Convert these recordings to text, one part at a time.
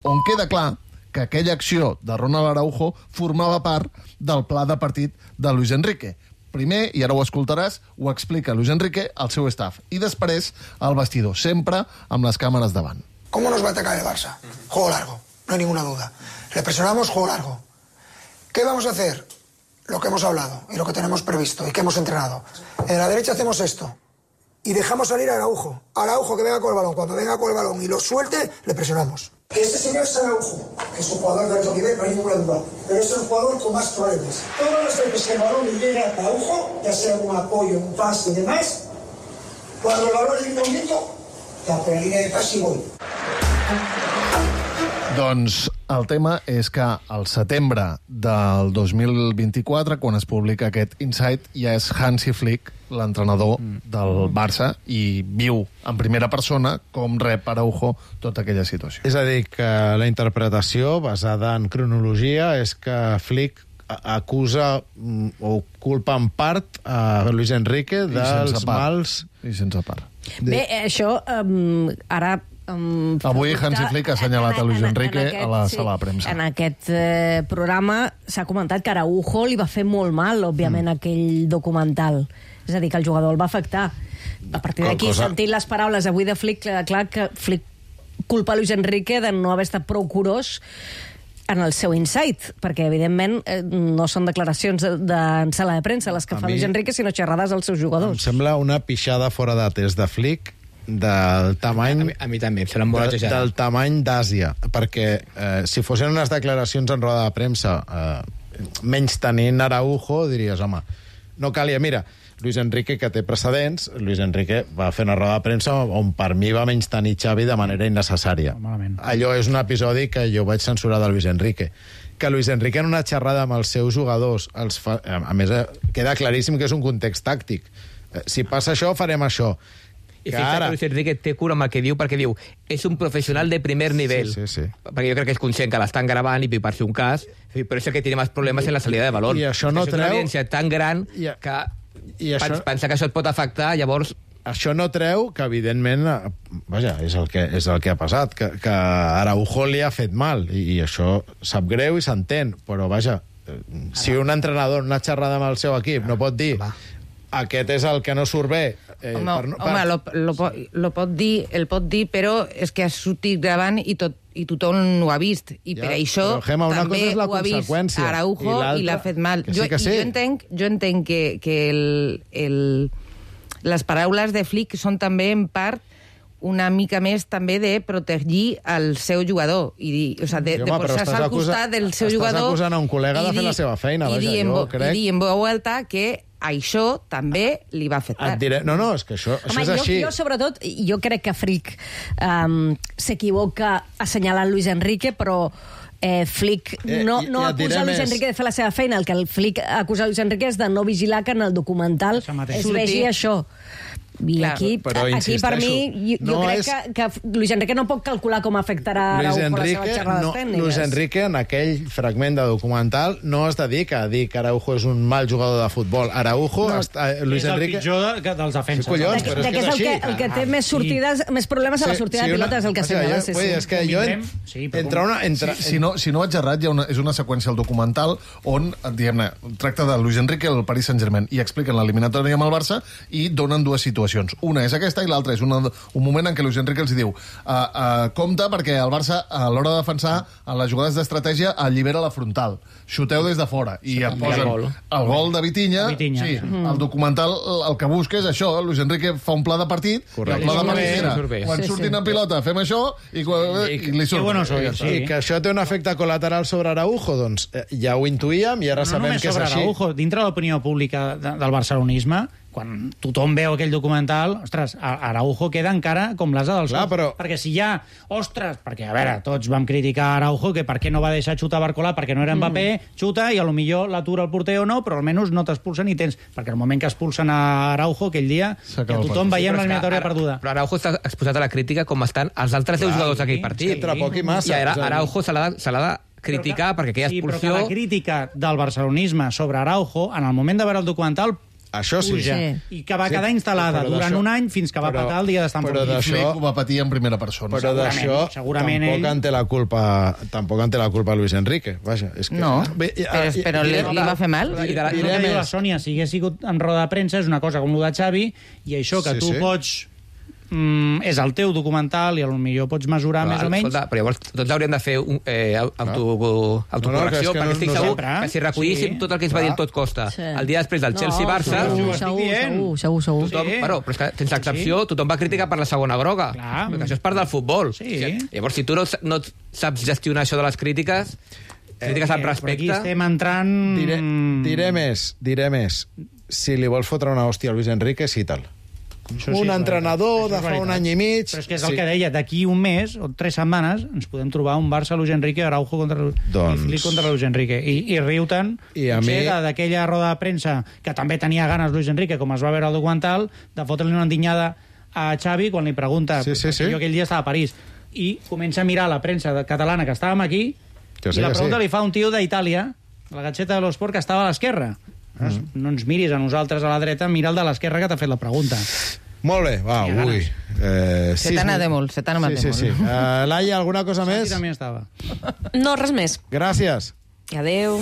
on queda clar que aquella acció de Ronald Araujo formava part del pla de partit de Luis Enrique. Primer, i ara ho escoltaràs, ho explica Luis Enrique al seu staff. I després, al vestidor, sempre amb les càmeres davant. ¿Cómo nos va a atacar el Barça? Juego largo, no hay ninguna duda. Le presionamos, juego largo. ¿Qué vamos a hacer? Lo que hemos hablado y lo que tenemos previsto y que hemos entrenado. En la derecha hacemos esto y dejamos salir a Araujo. Araujo que venga con el balón. Cuando venga con el balón y lo suelte, le presionamos. Este señor es Araujo, que es un jugador de alto nivel, no hay ninguna duda, pero es el jugador con más problemas. Todas las veces que el balón le llega a Araujo, ya sea un apoyo, un pase y demás, cuando el balón es en movimiento, tapo la línea de pase y voy. Doncs el tema és que al setembre del 2024, quan es publica aquest Insight, ja és Hansi Flick, l'entrenador del Barça, i viu en primera persona com rep Araujo tota aquella situació. És a dir, que la interpretació basada en cronologia és que Flick acusa o culpa en part a Luis Enrique dels mals... I sense part. Bé, això ara... Avui Hansi Flick ha assenyalat a Luis Enrique a la sala de premsa. En aquest programa s'ha comentat que Araujo li va fer molt mal, òbviament, aquell documental. És a dir, que el jugador el va afectar. A partir d'aquí, sentint les paraules avui de Flick, clar que Flick culpa Luis Enrique de no haver estat prou curós en el seu insight, perquè, evidentment, no són declaracions en sala de premsa les que fa Luis Enrique, sinó xerrades als seus jugadors. Em sembla una pixada fora de test de Flick del tamany... A mi també, em sembla molt exagerat. Del tamany d'Àsia, perquè si fossin unes declaracions en roda de premsa menys tenint Araujo, diries, home, no calia... Mira, Luis Enrique, que té precedents, Luis Enrique va fer una roda de premsa on per mi va menys tenir Xavi de manera innecessària. Allò és un episodi que jo vaig censurar de Luis Enrique. Que Luis Enrique en una xerrada amb els seus jugadors, a més, queda claríssim que és un context tàctic. Si passa això, farem això. I fixa't que Luis Enrique té cura amb el que diu, perquè diu, és un professional de primer nivell. Sí. Perquè jo crec que és conscient que l'estan gravant i per si un cas, però és el que té més problemes en la salida de balón. I això no és treu... una evidència tan gran que pensa que això et pot afectar, llavors... Això no treu que, evidentment, vaja, és el que ha passat, que Araujo li ha fet mal, i això sap greu i s'entén, però, vaja, si un entrenador en una xerrada amb el seu equip no pot dir aquest és el que no surt bé... Lo pot dir, però és que ha sortit gravant i tothom ho ha vist. I per això també ho ha vist Araujo i l'ha fet mal. Jo entenc que les paraules de Flick són també en part una mica més també de protegir el seu jugador i de posar-se al costat del seu jugador. Estàs acusant a un col·lega de fer la seva feina. I dir en veu alta que això també li va afectar. No, és que això és així. Jo, sobretot, jo crec que Flick s'equivoca assenyalant Luis Enrique, però Flick no acusa Luis Enrique de fer la seva feina. El que el Flick acusa Luis Enrique és de no vigilar que en el documental es vegi això. I aquí per mi, jo crec que Luis Enrique no pot calcular com afectarà Araujo les seves xerrades tècniques. Luis Enrique, en aquell fragment de documental, no es dedica a dir que Araujo és un mal jugador de futbol. Araujo... És el pitjor dels defenses. Que és el que té més sortides, més problemes a la sortida de pilota, és el que assenyala. És que jo... Si no ho haig errat, és una seqüència al documental on, diguem-ne, tracta de Luis Enrique al Paris Saint-Germain i expliquen l'eliminatòria amb el Barça i donen dues situacions. Una és aquesta i l'altra és un moment en què Luis Enrique els diu compte perquè el Barça a l'hora de defensar a les jugades d'estratègia allibera la frontal, xuteu des de fora i et posen el gol de Vitinha. Sí, el documental el que busca és això, Luis Enrique fa un pla de partit i el pla de partit era quan surtin en pilota fem això i li surt. I que això té un efecte col·lateral sobre Araujo, doncs ja ho intuïem i ara sabem que és així. Araujo, dintre de l'opinió pública del barcelonisme, quan tothom veu aquell documental, ostres, Araujo queda encara com l'asa del sol. Perquè si hi ha... Ostres, perquè, a veure, tots vam criticar Araujo que per què no va deixar xutar Barcolà, perquè no era Mbappé, xuta i potser l'atura el porter o no, però almenys no t'expulsen i tens... Perquè al moment que expulsen a Araujo aquell dia, ja tothom veiem l'eliminatòria perduda. Però Araujo està exposat a la crítica com estan els altres 10 jugadors d'aquell partit. I Araujo se l'ha de criticar perquè aquella expulsió... Sí, però que la crítica del barcelonisme sobre Araujo, en el moment de veure el documental, Això sí. I que va quedar instal·lada durant un any fins que va patar el dia d'estar en públic. I Flick ho va patir en primera persona. Però d'això tampoc en té la culpa Luis Enrique. Vaja, és que... No, però li va fer mal. El que diu la Sònia, si hagués sigut en roda de premsa, és una cosa com el de Xavi, i això que tu pots... és el teu documental i potser pots mesurar més o menys... Però llavors tots hauríem de fer autocorrecció, perquè estic segur que si recollíssim tot el que ens va dir Tot Costa el dia després del Chelsea-Barça... Segur. Però és que, sense excepció, tothom va criticar per la segona groga. Perquè això és part del futbol. Llavors, si tu no saps gestionar això de les crítiques amb respecte... Aquí estem entrant... Diré més. Si li vols fotre una hòstia a Luis Enrique, cíta'l. Un entrenador de fa un any i mig... Però és que és el que deia, d'aquí un mes o 3 setmanes ens podem trobar un Barça Luis Enrique, Araujo contra Flick contra Luis Enrique. I riu-te'n d'aquella roda de premsa que també tenia ganes Luis Enrique, com es va veure al documental, de fotre-li una endinyada a Xavi quan li pregunta... Jo aquell dia estava a París. I comença a mirar la premsa catalana que estàvem aquí i la pregunta li fa un tio d'Itàlia, la Gazzetta dello Sport, que estava a l'esquerra. No ens miris a nosaltres a la dreta, mira el de l'esquerra que t'ha fet la pregunta. Molt bé, va, ui. Se t'ha anat de molt. Sí. Laia, alguna cosa més? També estava. No, res més. Gràcies. Adéu.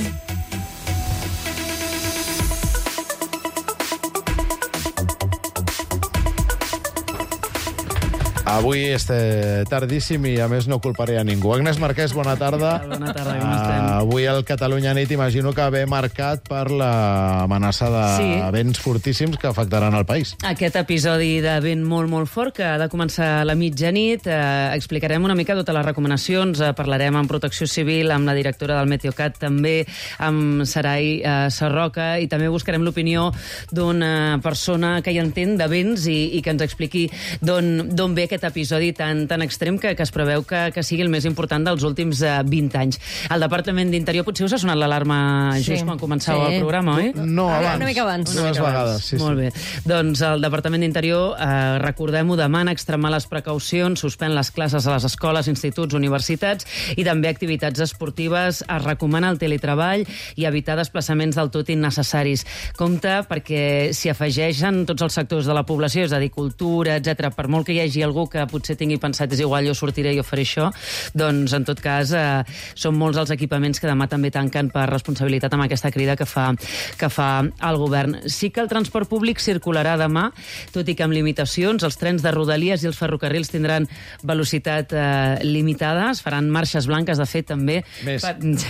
Avui és tardíssim i, a més, no culparé a ningú. Agnès Marquès, bona tarda. Bona tarda, com estem? Avui el Catalunya Nit imagino que ve marcat per l'amenaça de vents fortíssims que afectaran el país. Aquest episodi de vent molt, molt fort, que ha de començar a la mitjanit. Explicarem una mica totes les recomanacions. Parlarem amb Protecció Civil, amb la directora del Meteocat, també amb Sarai Sarroca, i també buscarem l'opinió d'una persona que hi entén de vents i que ens expliqui d'on ve aquest episodi tan extrem que es preveu que sigui el més important dels últims 20 anys. El Departament d'Interior, potser us ha sonat l'alarma just quan començava el programa, oi? No, abans. Una mica abans. Dues vegades, sí. Molt bé. Doncs el Departament d'Interior, recordem-ho, demana extremar les precaucions, suspèn les classes a les escoles, instituts, universitats i també activitats esportives. Es recomana el teletreball i evitar desplaçaments del tot innecessaris. Compte perquè s'hi afegeixen tots els sectors de la població, és a dir, cultura, etc. Per molt que hi hagi algú que potser tingui pensat és igual, jo sortiré i jo faré això, doncs en tot cas són molts els equipaments que demà també tanquen per responsabilitat amb aquesta crida que fa el govern. Sí que el transport públic circularà demà, tot i que amb limitacions. Els trens de Rodalies i els ferrocarrils tindran velocitat limitada, es faran marxes blanques, de fet, també... Més.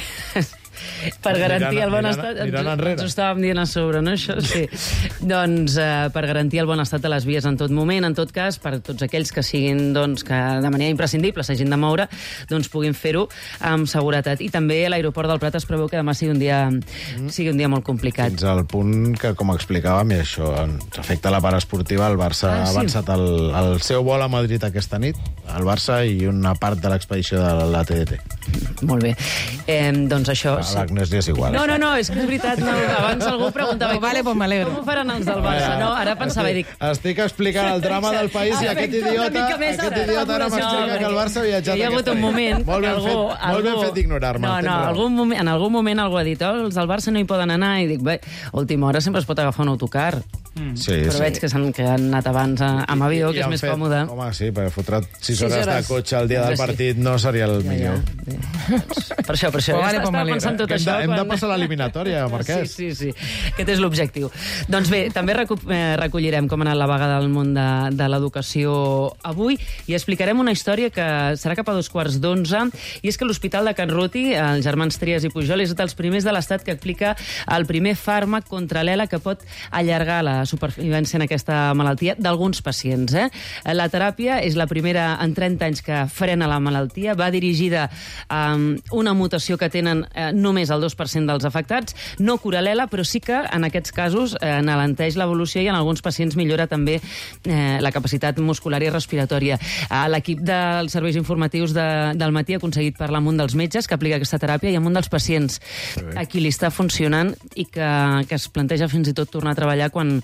Per garantir el bon estat... Ens ho estàvem dient a sobre, no? Això, sí. Doncs per garantir el bon estat de les vies en tot moment, en tot cas, per tots aquells que siguin, doncs, que de manera imprescindible s'hagin de moure, doncs puguin fer-ho amb seguretat. I també a l'aeroport del Prat es preveu que demà sigui un dia molt complicat. Fins al punt que, com explicàvem, i això ens afecta la part esportiva, el Barça ha avançat el seu vol a Madrid aquesta nit, el Barça i una part de l'expedició de la TDT. Molt bé. Doncs això... A l'Agnès li és igual. No, és que és veritat. No, abans algú preguntava com ho faran els del Barça. No, ara pensava i dic... Estic explicant el drama del país i aquest idiota ara m'explica que el Barça ha viatjat hi ha hagut un moment molt ben fet d'ignorar-me. En algun moment algú ha dit els del Barça no hi poden anar i dic, bé, a última hora sempre es pot agafar un autocar. Però veig que han anat abans amb avió, que és més còmode. Home, sí, perquè fotre 6 hores de cotxe al dia del partit no seria el millor. Per això. Estava pensant tot això. Hem de passar l'eliminatòria, Marquès. Sí. Aquest és l'objectiu. Doncs bé, també recollirem com ha anat la vaga del món de l'educació avui i explicarem una història que serà cap a 2:15, i és que l'Hospital de Can Ruti, els germans Trias i Pujol, és dels primers de l'Estat que aplica el primer fàrmac contra l'ELA que pot allargar la supervivència en aquesta malaltia d'alguns pacients. La teràpia és la primera en 30 anys que frena la malaltia, va dirigida a una mutació que tenen només el 2% dels afectats, no cura l'ELA, però sí que en aquests casos n'alenteix l'evolució i en alguns pacients millora també la capacitat muscular i respiratòria. L'equip dels serveis informatius del matí ha aconseguit parlar amb un dels metges que aplica aquesta teràpia i amb un dels pacients a qui li està funcionant i que es planteja fins i tot tornar a treballar quan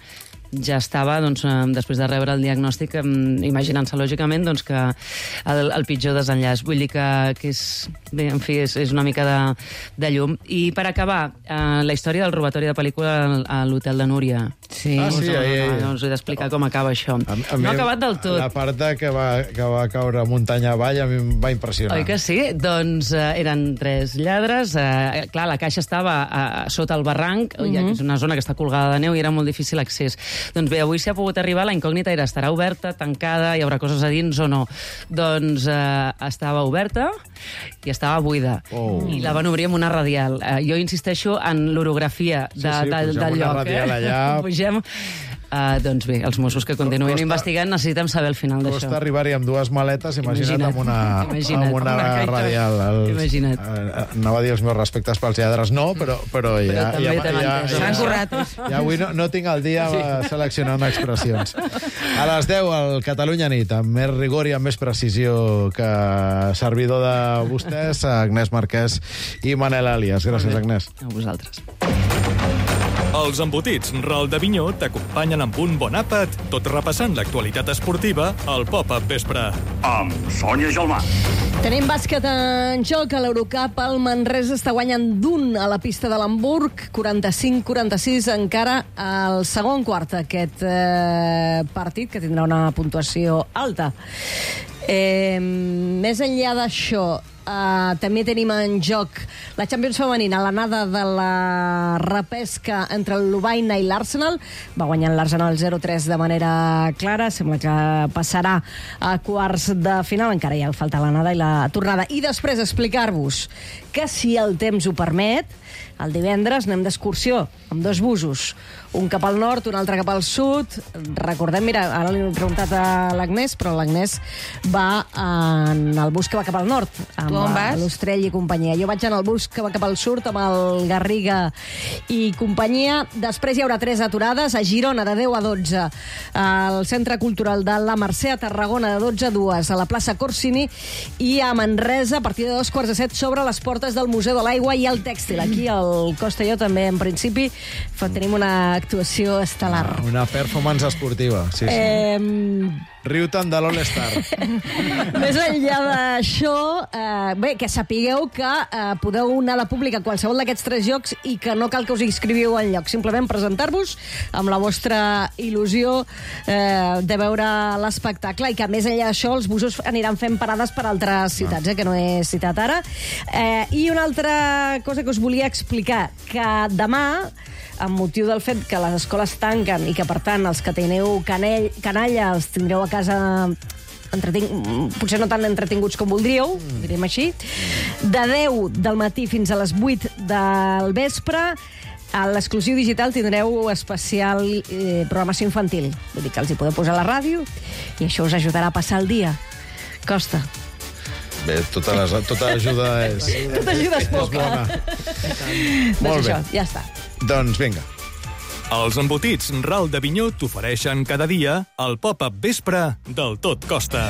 ja estava, doncs, després de rebre el diagnòstic, imaginant-se lògicament doncs, que el pitjor desenllaç. Vull dir que és, bé, en fi, és una mica de llum. I per acabar, la història del robatori de pel·lícula a l'hotel de Núria. Sí, us he d'explicar com acaba això. No ha acabat del tot. La part que va caure muntanya avall a mi em va impressionar. Oi que sí? Doncs eren 3 lladres. Clar, la caixa estava sota el barranc, ja que és una zona que està colgada de neu i era molt difícil l'accés. Doncs bé, avui s'hi ha pogut arribar, la incògnita era estarà oberta, tancada, hi haurà coses a dins o no. Doncs estava oberta i estava buida. I la van obrir amb una radial. Jo insisteixo en l'orografia del lloc. Una radial allà... Doncs bé, els Mossos que continuen investigant necessitem saber el final d'això. Costa arribar-hi amb 2 maletes, imagina't amb una radial. Imagina't. Anava a dir els meus respectes pels lladres, no, però ja... S'han currat. Ja avui no tinc el dia seleccionant expressions. A les 10, al Catalunya Nit, amb més rigor i amb més precisió que servidor de vostès, Agnès Marquès i Manel Alias. Gràcies, Agnès. A vosaltres. Els embotits Ral de Vinyó t'acompanyen amb un bon àpat, tot repassant l'actualitat esportiva al Pop-Up Vespre. Amb Sònia Gelmà. Tenim bàsquet en joc a l'Eurocup. El Manresa està guanyant d'1 a la pista de l'Hamburg, 45-46 encara al segon quart, aquest partit, que tindrà una puntuació alta. Més enllà d'això, també tenim en joc la Champions femenina, l'anada de la repesca entre el Lovaina i l'Arsenal. Va guanyant l'Arsenal 0-3 de manera clara, sembla que passarà a quarts de final, encara hi ha falta l'anada i la tornada. I després explicar-vos que, si el temps ho permet, el divendres anem d'excursió amb 2 busos, un cap al nord, un altre cap al sud. Recordem, mira, ara li he preguntat a l'Agnès, però l'Agnès va en el bus que va cap al nord, amb l'Ostrell i companyia. Jo vaig en el bus que va cap al sud, amb el Garriga i companyia. Després hi haurà 3 aturades, a Girona de 10 a 12, al Centre Cultural de la Mercè, a Tarragona de 12 a 2, a la plaça Corsini, i a Manresa, a partir de 2:15, sobre les portes del Museu de l'Aigua i el Tèxtil. Aquí al Costelló també, en principi, tenim una actuació estel·lar. Una performance esportiva, sí. Riu-te'n de l'All-Star. Més enllà d'això, bé, que sapigueu que podeu anar a la pública a qualsevol d'aquests 3 jocs i que no cal que us inscriviu al lloc. Simplement presentar-vos amb la vostra il·lusió de veure l'espectacle, i que, més enllà d'això, els busos aniran fent parades per altres ciutats, que no he citat ara. I una altra cosa que us volia explicar, que demà, amb motiu del fet que les escoles tanquen i que, per tant, els que teniu canalla els tindreu a casa potser no tan entretinguts com voldríeu, direm així, de 10 del matí fins a les 8 del vespre, a l'Exclusiu Digital tindreu especial programació infantil. Vull dir que els hi podeu posar a la ràdio i això us ajudarà a passar el dia. Costa. Bé, tota ajuda és... Tota ajuda és poca. Molt bé. Ja està. Doncs vinga. Els embotits Ral de Vinyó t'ofereixen cada dia el Pop-Up Vespre del Tot Costa.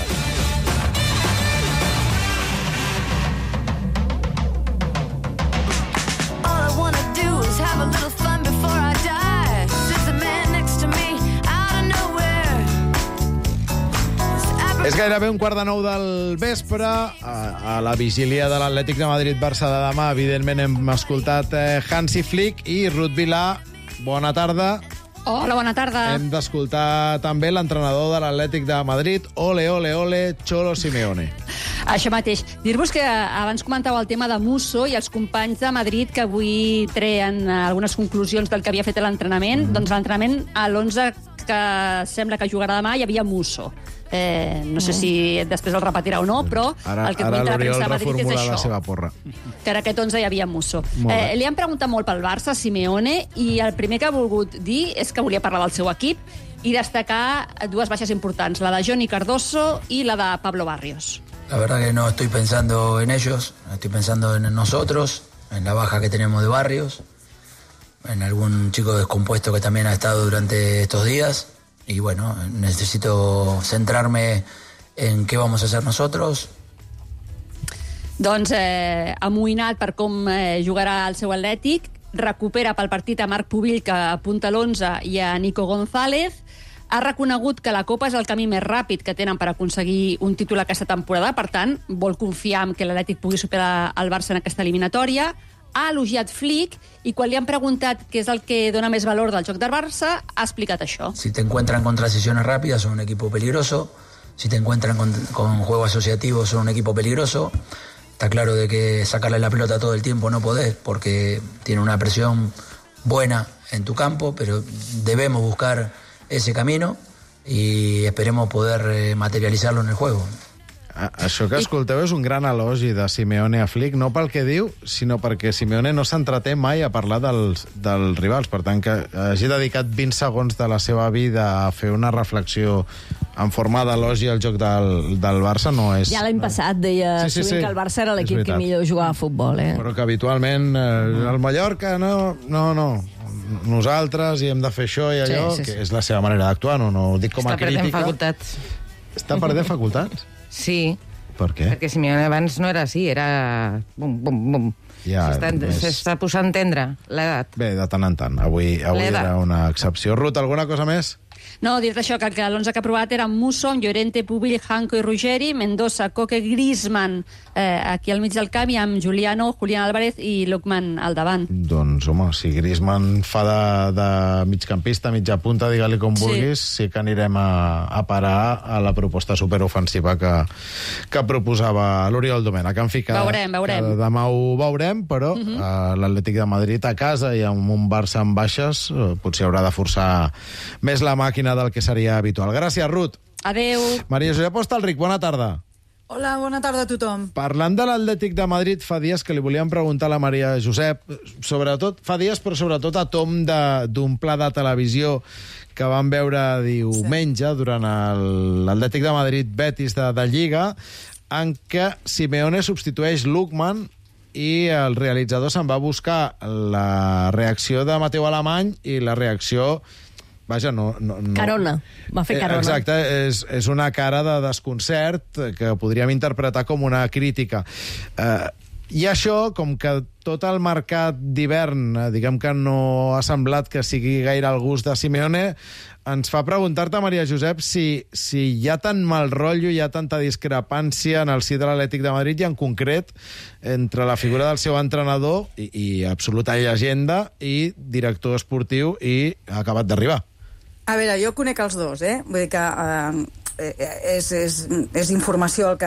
És gairebé 8:45 del vespre, a la vigília de l'Atlètic de Madrid-Barça de demà. Evidentment hem escoltat Hansi Flick i Ruth Vilà. Bona tarda. Hola, bona tarda. Hem d'escoltar també l'entrenador de l'Atlètic de Madrid, ole, ole, ole, Cholo Simeone. Això mateix. Dir-vos que abans comentàveu el tema de Musso i els companys de Madrid que avui treien algunes conclusions del que havia fet l'entrenament. Doncs l'entrenament, a l'11 que sembla que jugarà demà, hi havia Musso. No sé si després el repetirà o no, però el que comenta la premsa de Madrid és això. La seva porra. Que en aquest 11 hi havia Musso. Li han preguntat molt pel Barça, Simeone, i el primer que ha volgut dir és que volia parlar del seu equip i destacar 2 baixes importants, la de Johnny Cardoso i la de Pablo Barrios. La verdad que no estoy pensando en ellos, estoy pensando en nosotros, en la baja que tenemos de Barrios, en algún chico descompuesto que también ha estado durante estos días. Y bueno, necesito centrarme en què vamos a hacer nosotros. Doncs amoïnat per com jugarà el seu Atlètic, recupera pel partit a Marc Pubill, que apunta l'11, i a Nico González. Ha reconegut que la Copa és el camí més ràpid que tenen per aconseguir un títol aquesta temporada, per tant, vol confiar en que l'Atlètic pugui superar el Barça en aquesta eliminatòria. Ha elogiat Flick i quan li han preguntat què és el que dona més valor del joc del Barça, ha explicat això. Si te encuentran con transiciones rápidas, son un equipo peligroso. Si te encuentran con juego asociativo, son un equipo peligroso. Está claro de que sacarle la pelota todo el tiempo no podés, porque tiene una presión buena en tu campo, pero debemos buscar ese camino y esperemos poder materializarlo en el juego. Això que escolteu és un gran elogi de Simeone a Flick, no pel que diu, sinó perquè Simeone no s'entreté mai a parlar dels rivals. Per tant, que hagi dedicat 20 segons de la seva vida a fer una reflexió en forma d'elogi al joc del Barça no és... Ja l'any passat deia sovint que el Barça era l'equip que millor jugava a futbol. Però que habitualment el Mallorca no. Nosaltres hi hem de fer això i allò, que és la seva manera d'actuar, no ho dic com a crítica. Està perdent facultats. Està perdent facultats? Sí. Per què? Perquè Simeone abans no era així, era... Bum, bum, bum. Ja, s'està posant tendre l'edat. Bé, de tant en tant. Avui era una excepció. Ruth, alguna cosa més? No, dir això, que l'11 que ha aprovat era Musso, Llorente, Pubill, Janko i Ruggeri, Mendoza, Coque, Griezmann aquí al mig del camp i amb Juliano, Julián Álvarez i Lookman al davant. Doncs, home, si Griezmann fa de migcampista, mitja punta, digue-li com vulguis, sí que anirem a parar a la proposta superofensiva que proposava l'Oriol Domènech. En fi, veurem. Demà ho veurem, però l'Atlètic de Madrid a casa i amb un Barça en baixes potser haurà de forçar més la màquina del que seria habitual. Gràcies, Ruth. Adéu. Maria Josep Hostalric, bona tarda. Hola, bona tarda a tothom. Parlant de l'Atlètic de Madrid, fa dies que li volíem preguntar a la Maria Josep, sobretot a tom d'un pla de televisió que vam veure diumenge durant l'Atlètic de Madrid-Betis de Lliga, en què Simeone substitueix Lookman i el realitzador se'n va buscar la reacció de Mateu Alemany i la reacció... Vaja, no... Carona. Va fer Carona. Exacte, és una cara de desconcert que podríem interpretar com una crítica. I això, com que tot el mercat d'hivern, diguem que no ha semblat que sigui gaire al gust de Simeone, ens fa preguntar-te, Maria Josep, si hi ha tant mal rotllo, hi ha tanta discrepància en el si de l'Atlètic de Madrid i, en concret, entre la figura del seu entrenador i absoluta llegenda i director esportiu i ha acabat d'arribar. A veure, jo conec els dos, Vull dir que és informació el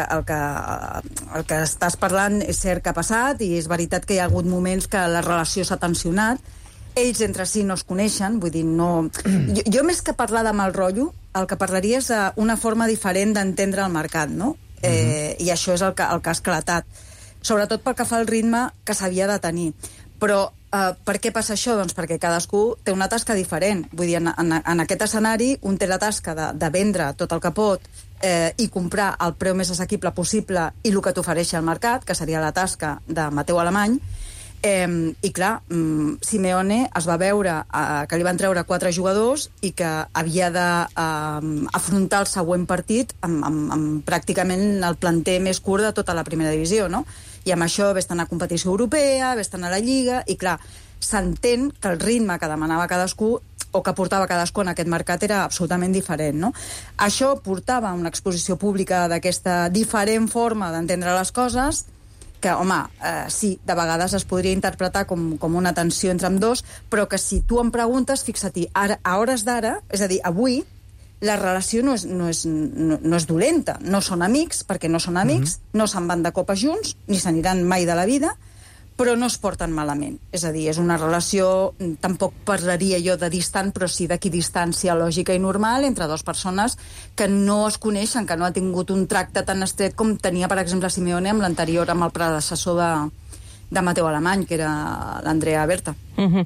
que estàs parlant, és cert que ha passat i és veritat que hi ha hagut moments que la relació s'ha tensionat. Ells entre si no es coneixen, vull dir, no... Jo més que parlar de mal rotllo, el que parlaria és una forma diferent d'entendre el mercat, no? I això és el que ha esclatat. Sobretot pel que fa al ritme que s'havia de tenir. Però per què passa això? Doncs perquè cadascú té una tasca diferent. Vull dir, en aquest escenari, un té la tasca de vendre tot el que pot i comprar al preu més assequible possible i el que t'ofereix el mercat, que seria la tasca de Mateu Alemany. I clar, Simeone es va veure que li van treure 4 jugadors i que havia d'afrontar el següent partit amb pràcticament el planter més curt de tota la primera divisió, no? I amb això ves a competició europea, ves a la Lliga, i clar, s'entén que el ritme que demanava cadascú o que portava cadascú en aquest mercat era absolutament diferent, no? Això portava una exposició pública d'aquesta diferent forma d'entendre les coses, que, home, sí, de vegades es podria interpretar com una tensió entre ambdós, però que si tu em preguntes, fixa-t'hi, a hores d'ara, és a dir, avui, la relació no és dolenta. No són amics, perquè no són amics, no se'n van de copa junts, ni s'aniran mai de la vida, però no es porten malament. És a dir, és una relació, tampoc parlaria jo de distant, però sí d'equidistància lògica i normal entre dues persones que no es coneixen, que no ha tingut un tracte tan estret com tenia, per exemple, Simeone amb l'anterior, amb el predecessor de Mateu Alemany, que era l'Andrea Berta.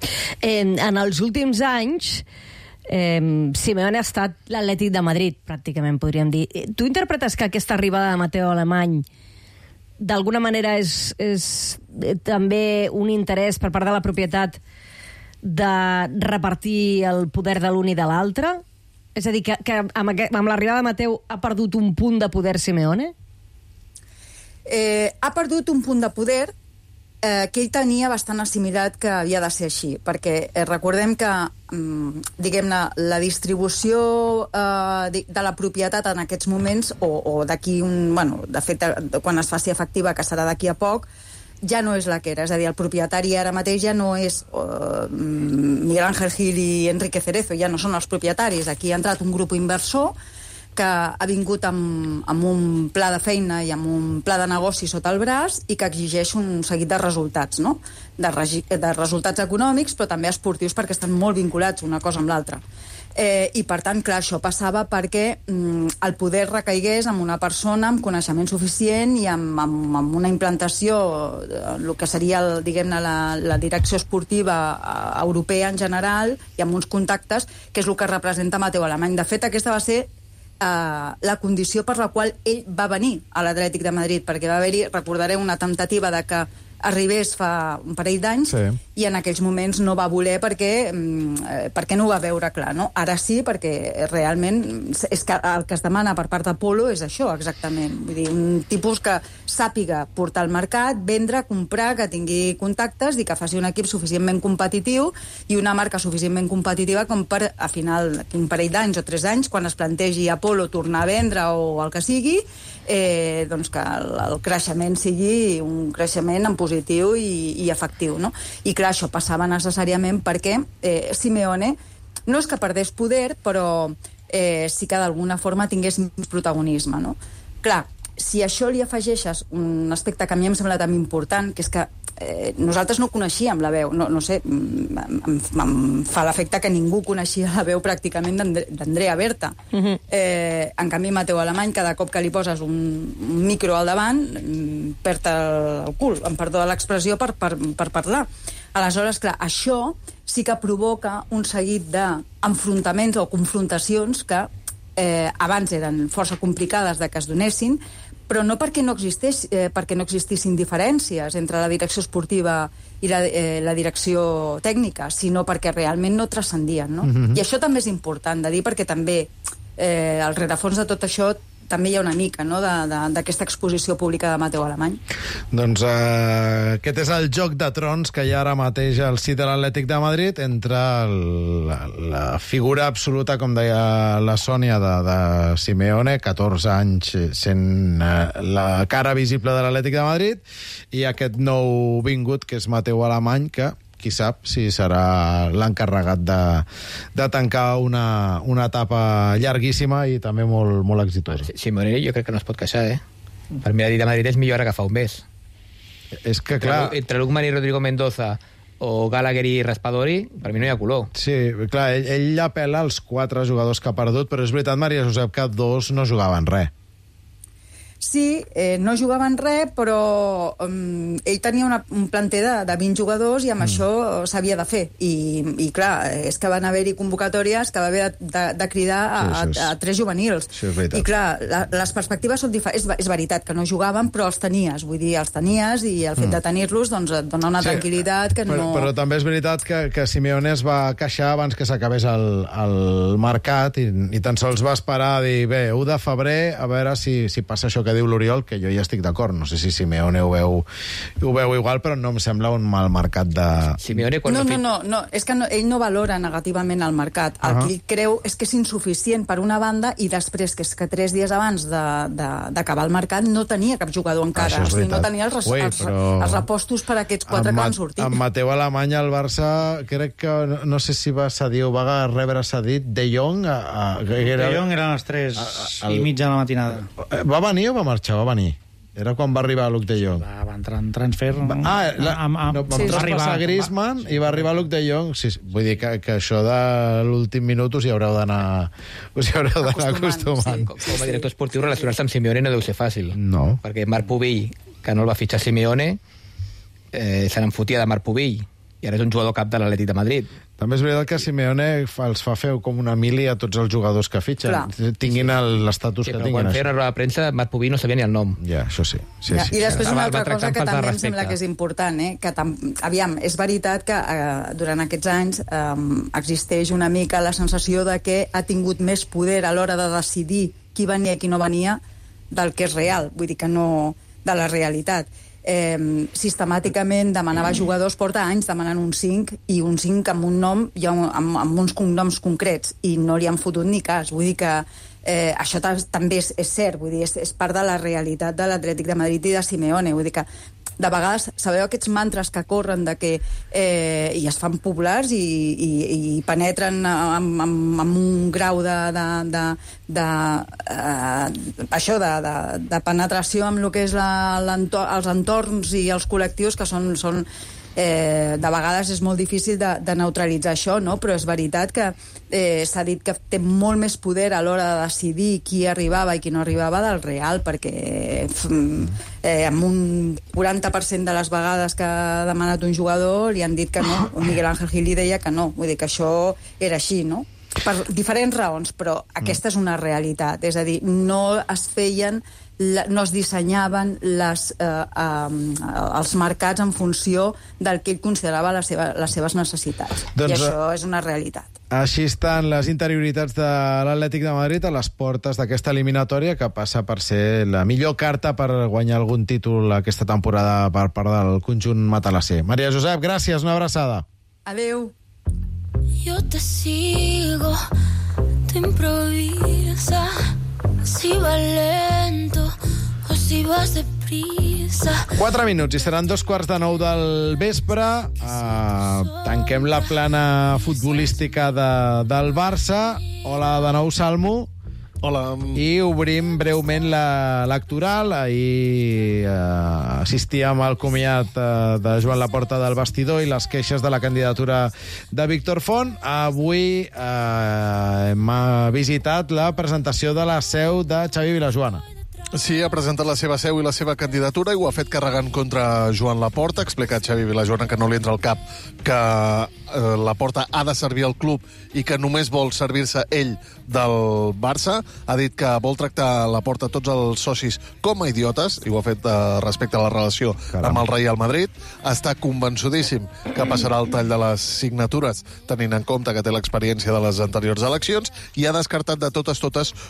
En els últims anys, Simeone ha estat l'Atlètic de Madrid, pràcticament, podríem dir. Tu interpretes que aquesta arribada de Mateu Alemany d'alguna manera és també un interès per part de la propietat de repartir el poder de l'un i de l'altre? És a dir, que amb l'arribada de Mateu ha perdut un punt de poder Simeone? Ha perdut un punt de poder, que ell tenia bastant assimilat que havia de ser així, perquè recordem que, diguem-ne, la distribució de la propietat en aquests moments, o d'aquí de fet, quan es faci efectiva, que serà d'aquí a poc, ja no és la que era. És a dir, el propietari ara mateix ja no és Miguel Ángel Gil i Enrique Cerezo, ja no són els propietaris. Aquí ha entrat un grup inversor que ha vingut amb un pla de feina i amb un pla de negoci sota el braç i que exigeix un seguit de resultats, no? De resultats econòmics, però també esportius, perquè estan molt vinculats una cosa amb l'altra. I, per tant, clar, això passava perquè el poder recaigués en una persona amb coneixement suficient i amb una implantació, el que seria, diguem-ne, la direcció esportiva europea en general, i amb uns contactes, que és el que representa Mateu Alemany. De fet, aquesta va ser la condició per la qual ell va venir a l'Atlètic de Madrid, perquè va haver-hi, recordareu, una temptativa de que arribés fa un parell d'anys, i en aquells moments no va voler perquè no ho va veure clar, no? Ara sí, perquè realment és que el que es demana per part d'Apolo és això, exactament. Vull dir, un tipus que sàpiga portar al mercat, vendre, comprar, que tingui contactes i que faci un equip suficientment competitiu i una marca suficientment competitiva com per, a final, un parell d'anys o 3 anys, quan es plantegi Apolo tornar a vendre o el que sigui, doncs que el creixement sigui un creixement en positiu i efectiu, no? I clar, això passava necessàriament perquè Simeone no és que perdés poder, però sí que d'alguna forma tingués més protagonisme, no? Clar, si a això li afegeixes un aspecte que a mi em sembla també important, que és que nosaltres no coneixíem la veu, no sé, em fa l'efecte que ningú coneixia la veu pràcticament d'Andrea Berta. En canvi, Mateu Alemany, cada cop que li poses un micro al davant, perd el cul, em perdó l'expressió, per parlar. Aleshores, clar, això sí que provoca un seguit d'enfrontaments o confrontacions que abans eren força complicades de que es donessin, però no perquè no existissin diferències entre la direcció esportiva i la direcció tècnica, sinó perquè realment no transcendien, no? I això també és important de dir, perquè també al rerefons de tot això també hi ha una mica, no?, d'aquesta exposició pública de Mateu Alemany. Doncs aquest és el joc de trons que hi ha ara mateix al si de l'Atlètic de Madrid entre la figura absoluta, com deia la Sònia, de Simeone, 14 anys sent la cara visible de l'Atlètic de Madrid, i aquest nou vingut, que és Mateu Alemany, que qui sap si serà l'encarregat de tancar una etapa llarguíssima i també molt, molt exitosa. Simeone jo crec que no es pot queixar, Per mi l'Atlètic de Madrid és millor ara que fa un mes. És que, clar... Entre Lukman i Rodrigo Mendoza o Gallagher i Raspadori, per mi no hi ha color. Sí, clar, ell apel·la als 4 jugadors que ha perdut, però és veritat, Maria Josep, que 2 no jugaven res. Sí, no jugaven res, però ell tenia un planter de 20 jugadors i amb això s'havia de fer. I clar, és que van haver-hi convocatòries que va haver de cridar a 3 juvenils. Sí, és veritat. I clar, les perspectives són diferents. És veritat que no jugaven, però els tenies. Vull dir, els tenies, i el fet de tenir-los doncs, et dona una tranquil·litat que no... Però també és veritat que Simeone es va queixar abans que s'acabés el mercat i tan sols va esperar a dir, bé, 1 de febrer, a veure si passa això que diu l'Oriol, que jo ja estic d'acord. No sé si Simeone ho veu igual, però no em sembla un mal mercat de... Simeone, no, és que ell no valora negativament el mercat. El que ell creu és que és insuficient per una banda, i després que és que 3 dies abans d'acabar el mercat no tenia cap jugador encara. O sigui, no tenia els repostos per a aquests 4 que han sortit. Amb Mateu Alemany al Barça, crec que no sé si va cedir o va rebre cedit De Jong. De Jong eren les 3 i mitja de la matinada. Va venir o va marxar? Va venir. Era quan va arribar Luke de Jong. Va entrar en transfer. Va traspassar Griezmann i va arribar Luke de Jong. Sí, vull dir que això de l'últim minut us hi haureu d'anar acostumant. Com a director esportiu, relacionar-se amb Simeone no deu ser fàcil. No. Perquè Marc Pubill, que no el va fitxar Simeone, se n'enfotia de Marc Pubill, i ara és un jugador cap de l'Atlètic de Madrid. També és veritat que Simeone els fa fer com una mili a tots els jugadors que fitxen. Tinguin l'estatus que tinguin. Quan feia la premsa, Marc Pubill no sabia ni el nom. Ja, això sí. I després una altra cosa que també em sembla que és important, que aviam, és veritat que durant aquests anys existeix una mica la sensació de que ha tingut més poder a l'hora de decidir qui venia i qui no venia del que és real, vull dir que no de la realitat. sistemàticament demanava jugadors, porta anys demanant un 5, i un 5 amb un nom i amb uns cognoms concrets, i no li han fotut ni cas. Vull dir que això també és cert, vull dir, és part de la realitat de l'Atlètic de Madrid i de Simeone. Vull dir que de vegades, sabeu aquests mantres que corren de que i es fan populars i penetren amb un grau de penetració amb el que és els entorns i els col·lectius, que són de vegades és molt difícil de neutralitzar això, no? Però és veritat que s'ha dit que té molt més poder a l'hora de decidir qui arribava i qui no arribava del Real, perquè amb un 40% de les vegades que ha demanat un jugador li han dit que no. Miguel Ángel Gil li deia que no. Vull dir que això era així, no? Per diferents raons, però aquesta és una realitat. És a dir, no es feien, no es dissenyaven els mercats en funció del que ell considerava les seves necessitats. I això és una realitat. Així estan les interioritats de l'Atlètic de Madrid a les portes d'aquesta eliminatòria, que passa per ser la millor carta per guanyar algun títol aquesta temporada per part del conjunt matalasser. Maria Josep, gràcies, una abraçada. Adéu. Yo te sigo, te improvisa, si va lento o si vas deprisa. 4 minuts i seran 2:15 del vespre. Tanquem la plana futbolística del Barça. Hola de nou, Salmo. Hola. I obrim breument l'electoral. Ahir assistíem al comiat de Joan Laporta del vestidor i les queixes de la candidatura de Víctor Font. Avui hem visitat la presentació de la seu de Xavi Vilajoana. Sí, ha presentat la seva seu i la seva candidatura i ho ha fet carregant contra Joan Laporta. Ha explicat Xavi Vilajoana que no li entra al cap que Laporta ha de servir al club i que només vol servir-se ell del Barça. Ha dit que vol tractar Laporta tots els socis com a idiotes, i ho ha fet respecte a la relació amb el Real Madrid. Està convençudíssim que passarà el tall de les signatures, tenint en compte que té l'experiència de les anteriors eleccions, i ha descartat de totes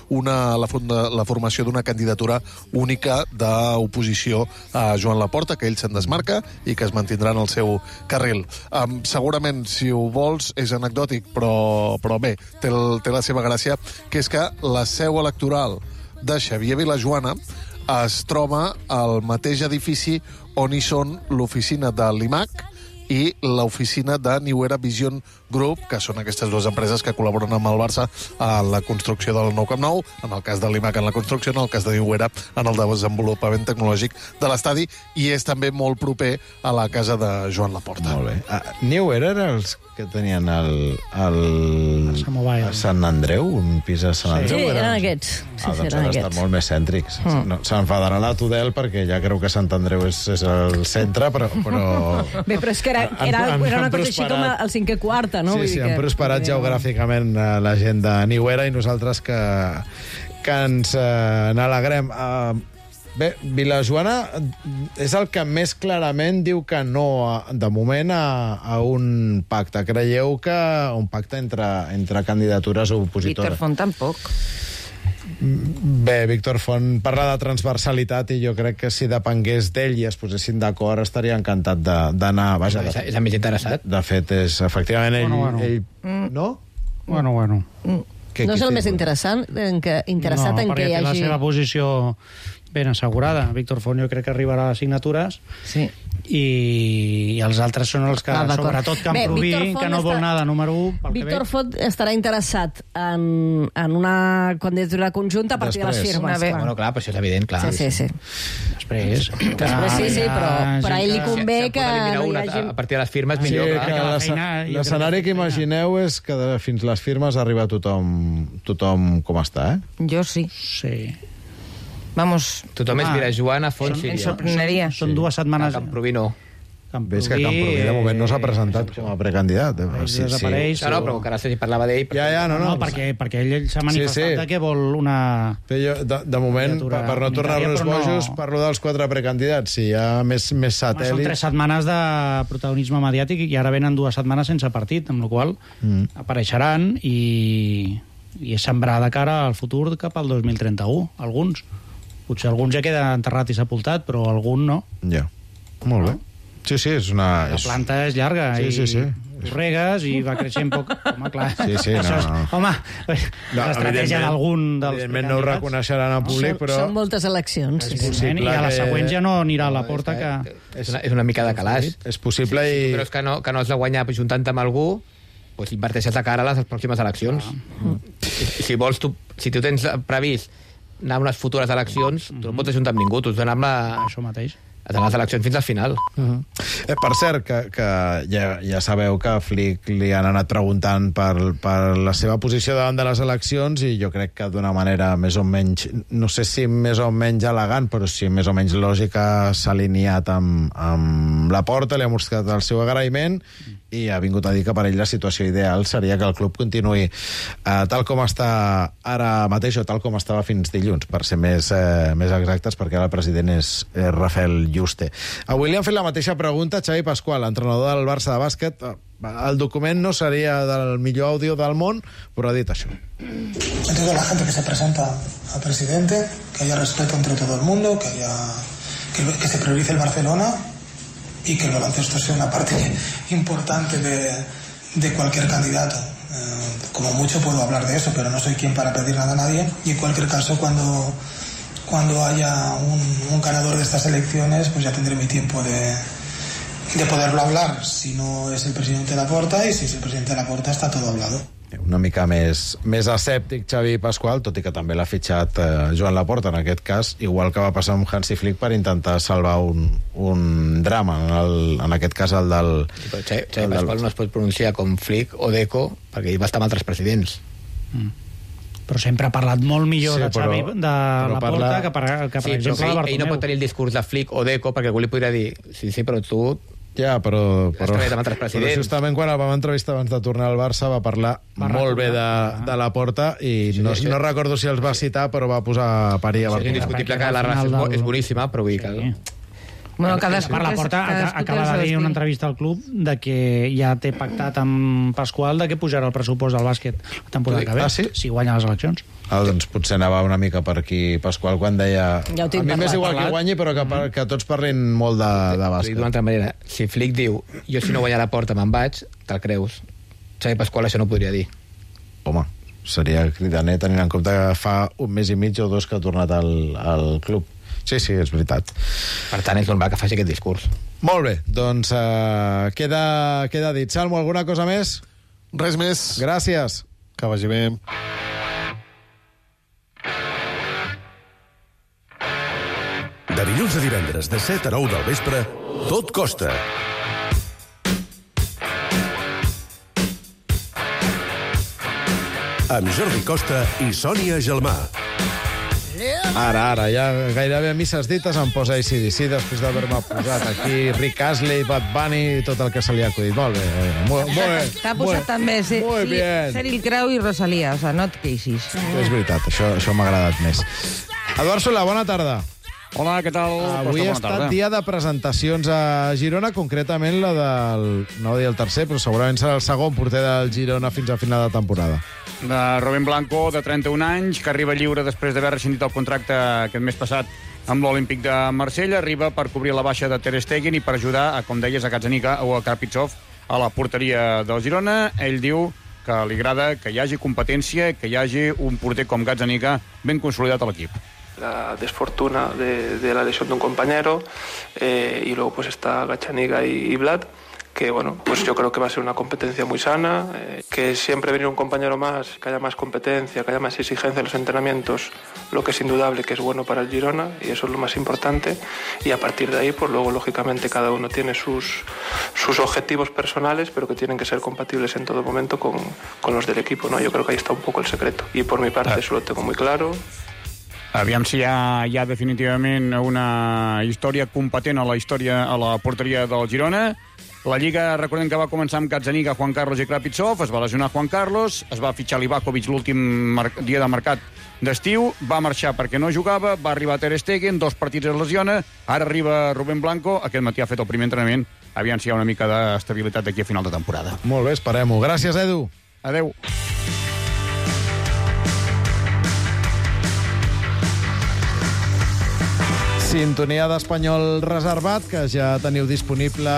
la formació d'una candidatura única d'oposició a Joan Laporta, que ell se'n desmarca i que es mantindrà en el seu carril. Segurament, si ho vols, és anecdòtic, però bé, té la seva gràcia, que és que la seu electoral de Xavier Vilajoana es troba al mateix edifici on hi són l'oficina de l'IMAC i l'oficina de New Era Vision Group, que són aquestes dues empreses que col·laboren amb el Barça en la construcció del nou Camp Nou, en el cas de l'IMAC en la construcció, en el cas de New Era en el desenvolupament tecnològic de l'estadi, i és també molt proper a la casa de Joan Laporta. Molt bé. New Era era els que tenien a Sant Andreu, un pis a Sant Andreu? Sí, eren aquests. Doncs han estat molt més cèntrics. S'enfadarà la Tudel perquè ja creu que Sant Andreu és el centre, però... Bé, però és que era una cosa així com el 5è quarta, no? Sí, han prosperat geogràficament la gent de New Era i nosaltres que ens n'alegrem. Bé, Vilajoana és el que més clarament diu que no, de moment, a un pacte. Creieu que un pacte entre candidatures opositores? Víctor Font tampoc. Bé, Víctor Font parla de transversalitat i jo crec que si depengués d'ell i es posessin d'acord estaria encantat d'anar... Vaja, és el més interessat. De fet, és efectivament ell... No? Bueno. No és el més interessant en què hi hagi... No, perquè té la seva posició ben assegurada. Víctor Font jo crec que arribarà a les signatures. Sí. I els altres són els que, sobretot Camprubí, que no vol anar de número 1. Víctor Font estarà interessat en una candidatura conjunta a partir de les firmes. Bueno, clar, però això és evident, clar. Sí. Després sí, però a ell li convé que... A partir de les firmes, millor. L'escenari que imagineu és que fins les firmes arriba tothom com està, eh? Jo sí. Sí. Vamos. Tothom és Vilajoana, Font, sí. Em sorprendria. Són 2 setmanes... Camprubí no. Ves que Camprubí de moment no s'ha presentat com a precandidat. Sí. Desapareix. No, però encara si parlava d'ell... No, perquè ell s'ha manifestat que vol una... De moment, per no tornar-nos bojos, parlo dels 4 precandidats. Si hi ha més satèl·lits... Són 3 setmanes de protagonisme mediàtic i ara venen 2 setmanes sense partit, amb la qual apareixeran i és sembrar de cara al futur cap al 2031, alguns. Potser algun ja queda enterrat i sepultat, però algun no. Ja. Molt bé. Sí, és una... La planta és llarga. Sí. Ho regues i va creixent poc. Home, clar. Sí, no. Home, l'estratègia d'algun dels... Evidentment no ho reconeixeran en públic, però... Són moltes eleccions. És possible. I a la següent ja no anirà a la porta que... És una mica de calaix. És possible i... Però és que no has de guanyar ajuntant amb algú, doncs inverteixes de cara a les pròximes eleccions. Si tu tens previst anar a unes futures eleccions, tu no pots ajuntar amb ningú, tu has d'anar amb això mateix. A les eleccions fins al final. Per cert, que ja sabeu que a Flick li han anat preguntant per la seva posició davant de les eleccions i jo crec que d'una manera més o menys, no sé si més o menys elegant, però sí més o menys lògica, s'ha alineat amb la Porta, li ha mostrat el seu agraïment i ha vingut a dir que per ell la situació ideal seria que el club continuï tal com està ara mateix o tal com estava fins dilluns, per ser més exactes, perquè ara el president és Rafael Yuste. Avui li han fet la mateixa pregunta a Xavi Pascual, entrenador del Barça de bàsquet. El document no seria del millor àudio del món, però ha dit això. Entiendo a la gente que se presenta al presidente, que haya respeto entre todo el mundo, que se priorice el Barcelona y que el baloncesto sea una parte importante de cualquier candidato. Como mucho puedo hablar de eso, pero no soy quien para pedir nada a nadie. Y en cualquier caso, cuando haya un ganador de estas elecciones, pues ya tendré mi tiempo de poderlo hablar. Si no es el presidente Laporta, y si es el presidente Laporta, está todo hablado. Una mica més escèptic Xavi Pascual, tot i que també l'ha fitxat Joan Laporta, en aquest cas, igual que va passar amb Hansi Flick per intentar salvar un drama, en aquest cas el del... Xavi Pascual no es pot pronunciar com Flick o Deco, perquè ell va estar amb altres presidents. Però sempre ha parlat molt millor de Xavi de Laporta que per exemple de Bartomeu. Ell no pot tenir el discurs de Flick o Deco, perquè algú li podria dir sí, però tu... Ja, però justament quan el vam entrevistar abans de tornar al Barça va parlar molt bé de Laporta i no recordo si els va citar, però va posar a parir a Bartomeu. És indiscutible que la relació és boníssima, però vull dir que... Bueno, Laporta acaba de dir en una entrevista al club de que ja té pactat amb Pascual de que pujarà el pressupost del bàsquet la temporada que ve, si guanya les eleccions. Doncs potser anava una mica per aquí Pascual quan deia a mi m'és igual que guanyi però que tots parlin molt de bàsquet. D'una altra manera, si Flick diu jo si no guanya la Porta me'n vaig, te'l creus. Xavi Pascual això no podria dir. Home, seria cridaner tenint en compte que fa un mes i mig o dos que ha tornat al club. Sí, és veritat. Per tant, és normal que faci aquest discurs. Molt bé, doncs queda dit. Salmo, alguna cosa més? Res més. Gràcies. Que vagi bé. De dilluns a divendres, de 7 a 9 del vespre, Tot Costa. Amb Jordi Costa i Sònia Gelmà. Ara, ja gairebé a misses dites em posa AC/DC després d'haver-me posat aquí Rick Astley, Bad Bunny i tot el que se li ha acudit. Molt bé. T'ha posat també Sheryl Crow i Rosalía, o sigui, no et queixis. És veritat, això m'ha agradat més. Eduard Solà, bona tarda. Hola, què tal? Avui ha estat dia de presentacions a Girona, concretament la del, no dir el tercer, però segurament serà el segon porter del Girona fins a final de temporada. De Rubén Blanco, de 31 anys, que arriba lliure després d'haver rescindit el contracte aquest mes passat amb l'Olímpic de Marsella, arriba per cobrir la baixa de Ter Stegen i per ajudar, com deies, a Gazzaniga o a Karpichov a la porteria del Girona. Ell diu que li agrada que hi hagi competència, que hi hagi un porter com Gazzaniga ben consolidat a l'equip. La desfortuna de la lesión de un compañero y luego pues está Gazzaniga y Vlad, que bueno, pues yo creo que va a ser una competencia muy sana, que siempre venir un compañero más, que haya más competencia, que haya más exigencia en los entrenamientos, lo que es indudable que es bueno para el Girona y eso es lo más importante, y a partir de ahí pues luego lógicamente cada uno tiene sus objetivos personales, pero que tienen que ser compatibles en todo momento con los del equipo, ¿no? Yo creo que ahí está un poco el secreto y por mi parte eso lo tengo muy claro. Aviam si hi ha definitivament una història competent a la porteria del Girona. La Lliga, recordem que va començar amb Gazzaniga, Juan Carlos i Krapitsov, es va lesionar Juan Carlos, es va fitxar Livakovic l'últim dia de mercat d'estiu, va marxar perquè no jugava, va arribar Ter Stegen, 2 partits es lesiona, ara arriba Rubén Blanco, aquest matí ha fet el primer entrenament, aviam si hi ha una mica d'estabilitat aquí a final de temporada. Molt bé, esperem-ho. Gràcies, Edu. Adeu. Sintonia d'Espanyol Reservat, que ja teniu disponible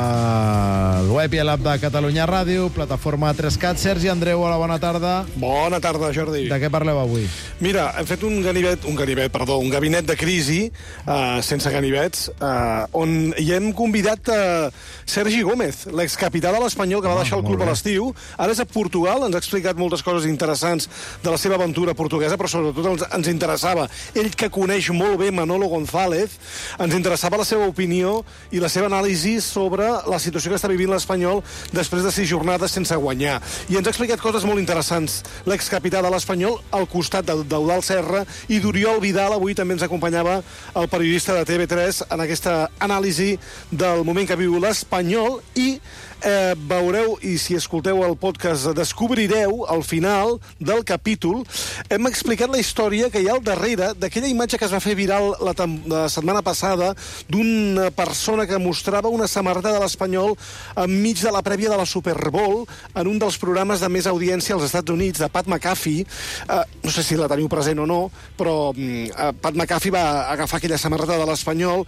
al web i a l'app de Catalunya Ràdio, plataforma 3CAT. Sergi Andreu, hola, bona tarda. Bona tarda, Jordi. De què parleu avui? Mira, hem fet un gabinet de crisi, sense ganivets, on hi hem convidat Sergi Gómez, l'excapità de l'Espanyol, que va deixar el club a l'estiu. Ara és a Portugal, ens ha explicat moltes coses interessants de la seva aventura portuguesa, però sobretot ens interessava, ell que coneix molt bé Manolo González, ens interessava la seva opinió i la seva anàlisi sobre la situació que està vivint l'Espanyol després de 6 jornades sense guanyar. I ens ha explicat coses molt interessants. L'excapità de l'Espanyol, al costat d'Eudald Serra, i d'Oriol Vidal. Avui també ens acompanyava el periodista de TV3 en aquesta anàlisi del moment que viu l'Espanyol, i veureu, i si escolteu el podcast descobrireu al final del capítol, hem explicat la història que hi ha al darrere d'aquella imatge que es va fer viral la setmana passada d'una persona que mostrava una samarreta de l'Espanyol enmig de la prèvia de la Super Bowl en un dels programes de més audiència als Estats Units, de Pat McAfee. No sé si la teniu present o no, però Pat McAfee va agafar aquella samarreta de l'Espanyol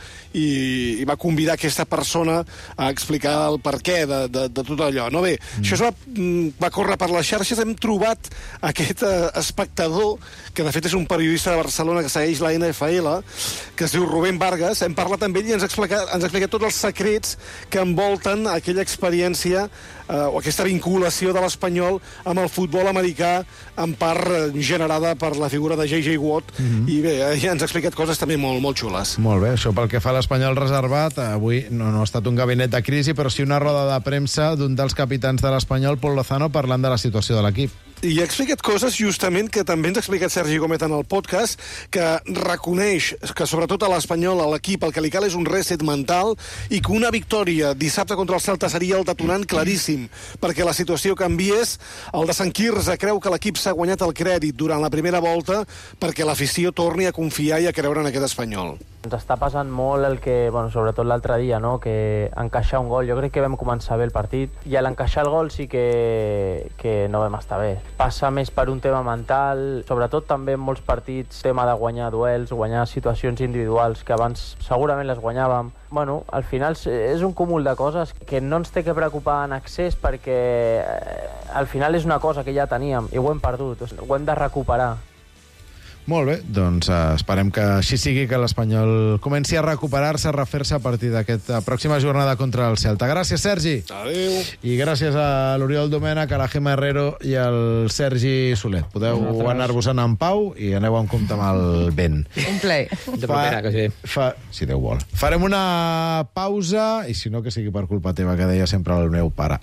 i va convidar aquesta persona a explicar el perquè de tot allò. No, bé, això va córrer per les xarxes. Hem trobat aquest espectador, que de fet és un periodista de Barcelona que segueix la NFL, que es diu Rubén Vargas. Hem parlat amb ell i ens ha explicat tots els secrets que envolten aquella experiència o aquesta vinculació de l'Espanyol amb el futbol americà, en part generada per la figura de J.J. Watt. I bé, ja ens ha explicat coses també molt xules. Molt bé, això pel que fa a l'Espanyol Reservat. Avui no ha estat un gabinet de crisi, però sí una roda de premsa d'un dels capitans de l'Espanyol, Pol Lozano, parlant de la situació de l'equip. I ha explicat coses, justament, que també ens ha explicat Sergi Gómez en el podcast, que reconeix que, sobretot a l'Espanyol, a l'equip, el que li cal és un reset mental, i que una victòria dissabte contra el Celta seria el detonant claríssim perquè la situació canviés. El de Sant Quirze creu que l'equip s'ha guanyat el crèdit durant la primera volta perquè l'afició torni a confiar i a creure en aquest Espanyol. Ens està passant molt el que, sobretot l'altre dia, no? Que encaixar un gol. Jo crec que vam començar bé el partit i a l'encaixar el gol sí que no vam estar bé. Passa més per un tema mental, sobretot també en molts partits, tema de guanyar duels, guanyar situacions individuals que abans segurament les guanyàvem. Al final és un cúmul de coses que no ens té que preocupar en excés, perquè al final és una cosa que ja teníem i ho hem perdut, ho hem de recuperar. Molt bé, doncs esperem que així sigui, que l'Espanyol comenci a recuperar-se, a refer-se a partir d'aquesta pròxima jornada contra el Celta. Gràcies, Sergi. Adéu. I gràcies a l'Oriol Domènech, a la Gemma Herrero i al Sergi Solet. Podeu anar-vos-en en pau i aneu en compte amb el vent. Un plaer. Si Déu vol. Farem una pausa, i si no, que sigui per culpa teva, que deia sempre el meu pare.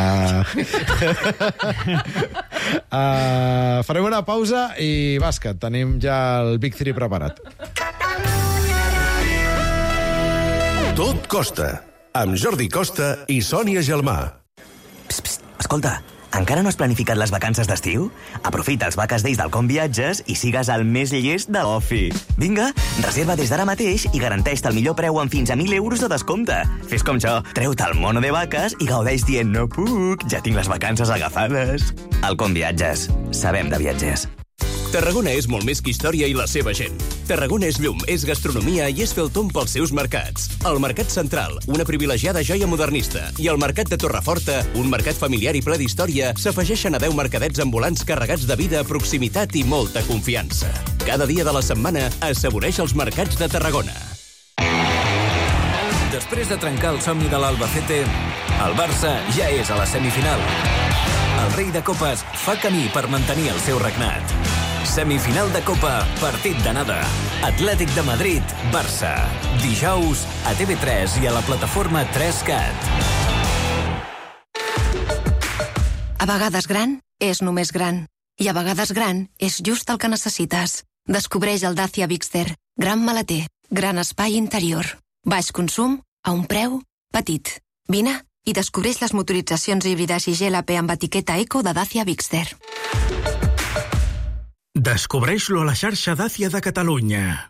Farem una pausa i bàsquet. Tenim ja el Big 3 preparat. Tot Costa, amb Jordi Costa i Sònia Gelmà. Escolta, encara no has planificat les vacances d'estiu? Aprofita els Vaques Days del Com Viatges i sigues el més llest de l'ofi. Vinga, reserva des d'ara mateix i garanteix-te el millor preu amb fins a 1.000 euros de descompte. Fes com jo, treu-te el mono de vaques i gaudeix dient no puc, ja tinc les vacances agafades. El Com Viatges. Sabem de viatgers. Tarragona és molt més que història i la seva gent. Tarragona és llum, és gastronomia i és fer el tomb pels seus mercats. El Mercat Central, una privilegiada joia modernista, i el Mercat de Torreforta, un mercat familiar i ple d'història, s'afegeixen a 10 mercadets ambulants carregats de vida, proximitat i molta confiança. Cada dia de la setmana assaboreix els mercats de Tarragona. Després de trencar el somni de l'Albacete, el Barça ja és a la semifinal. El rei de copes fa camí per mantenir el seu regnat. Semifinal de Copa, partit d'anada. Atlètic de Madrid, Barça. Dijous a TV3 i a la plataforma 3CAT. A vegades gran és només gran. I a vegades gran és just el que necessites. Descobreix el Dacia Bigster. Gran maleter, gran espai interior. Baix consum a un preu petit. Vine i descobreix les motoritzacions híbrides i GLP amb etiqueta Eco de Dacia Bigster. Descobreix-lo a la xarxa Dacia de Catalunya.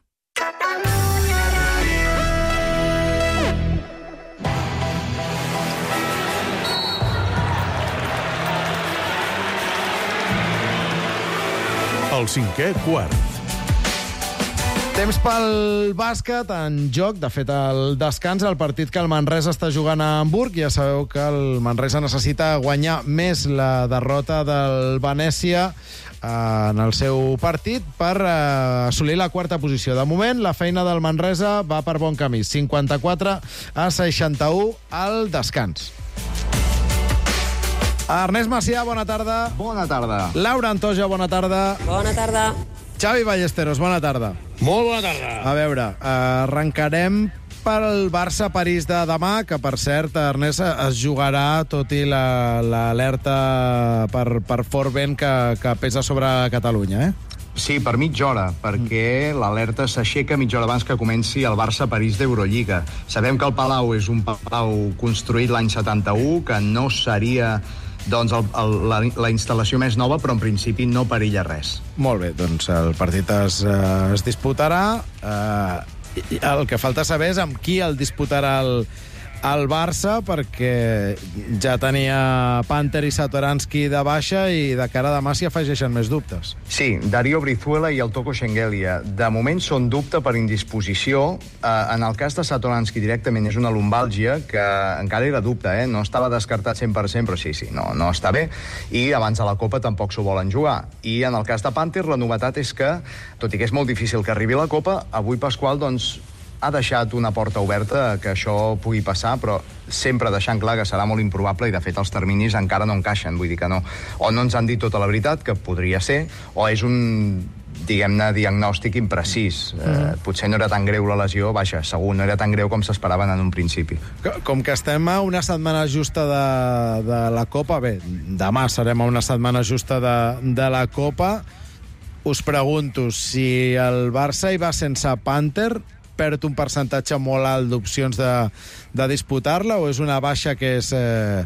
El cinquè quart. Temps pel bàsquet, en joc, de fet, el descans, el partit que el Manresa està jugant a Hamburg. Ja sabeu que el Manresa necessita guanyar més la derrota del Venècia en el seu partit per assolir la quarta posició. De moment, la feina del Manresa va per bon camí. 54-61 al descans. Ernest Macià, bona tarda. Bona tarda. Laura Antoja, bona tarda. Bona tarda. Xavi Ballesteros, bona tarda. Molt bona tarda. A veure, arrencarem pel Barça-París de demà, que, per cert, Ernest, es jugarà, tot i l'alerta per fort vent que pesa sobre Catalunya, Sí, per mitja hora, perquè l'alerta s'aixeca mitja hora abans que comenci el Barça-París d'Eurolliga. Sabem que el Palau és un palau construït l'any 71, que no seria la instal·lació més nova, però en principi no perilla res. Molt bé, doncs el partit es disputarà. El que falta saber és amb qui el disputarà el Barça, perquè ja tenia Panter i Satoransky de baixa i de cara a demà s'hi afegeixen més dubtes. Sí, Dario Brizuela i el Toko Shengelia. De moment són dubte per indisposició. En el cas de Satoransky directament és una lumbàlgia que encara era dubte, no estava descartat 100%, però sí, no està bé. I abans de la Copa tampoc s'ho volen jugar. I en el cas de Panter la novetat és que, tot i que és molt difícil que arribi la Copa, avui Pasqual, doncs, ha deixat una porta oberta que això pugui passar, però sempre deixant clar que serà molt improbable i, de fet, els terminis encara no encaixen. Vull dir que no. O no ens han dit tota la veritat, que podria ser, o és un, diguem-ne, diagnòstic imprecís. Potser no era tan greu la lesió, vaja, segur, no era tan greu com s'esperaven en un principi. Com que estem a una setmana justa de la Copa, bé, demà serem a una setmana justa de la Copa, us pregunto, si el Barça hi va sense Panter, perd un percentatge molt alt d'opcions de disputar-la, o és una baixa que és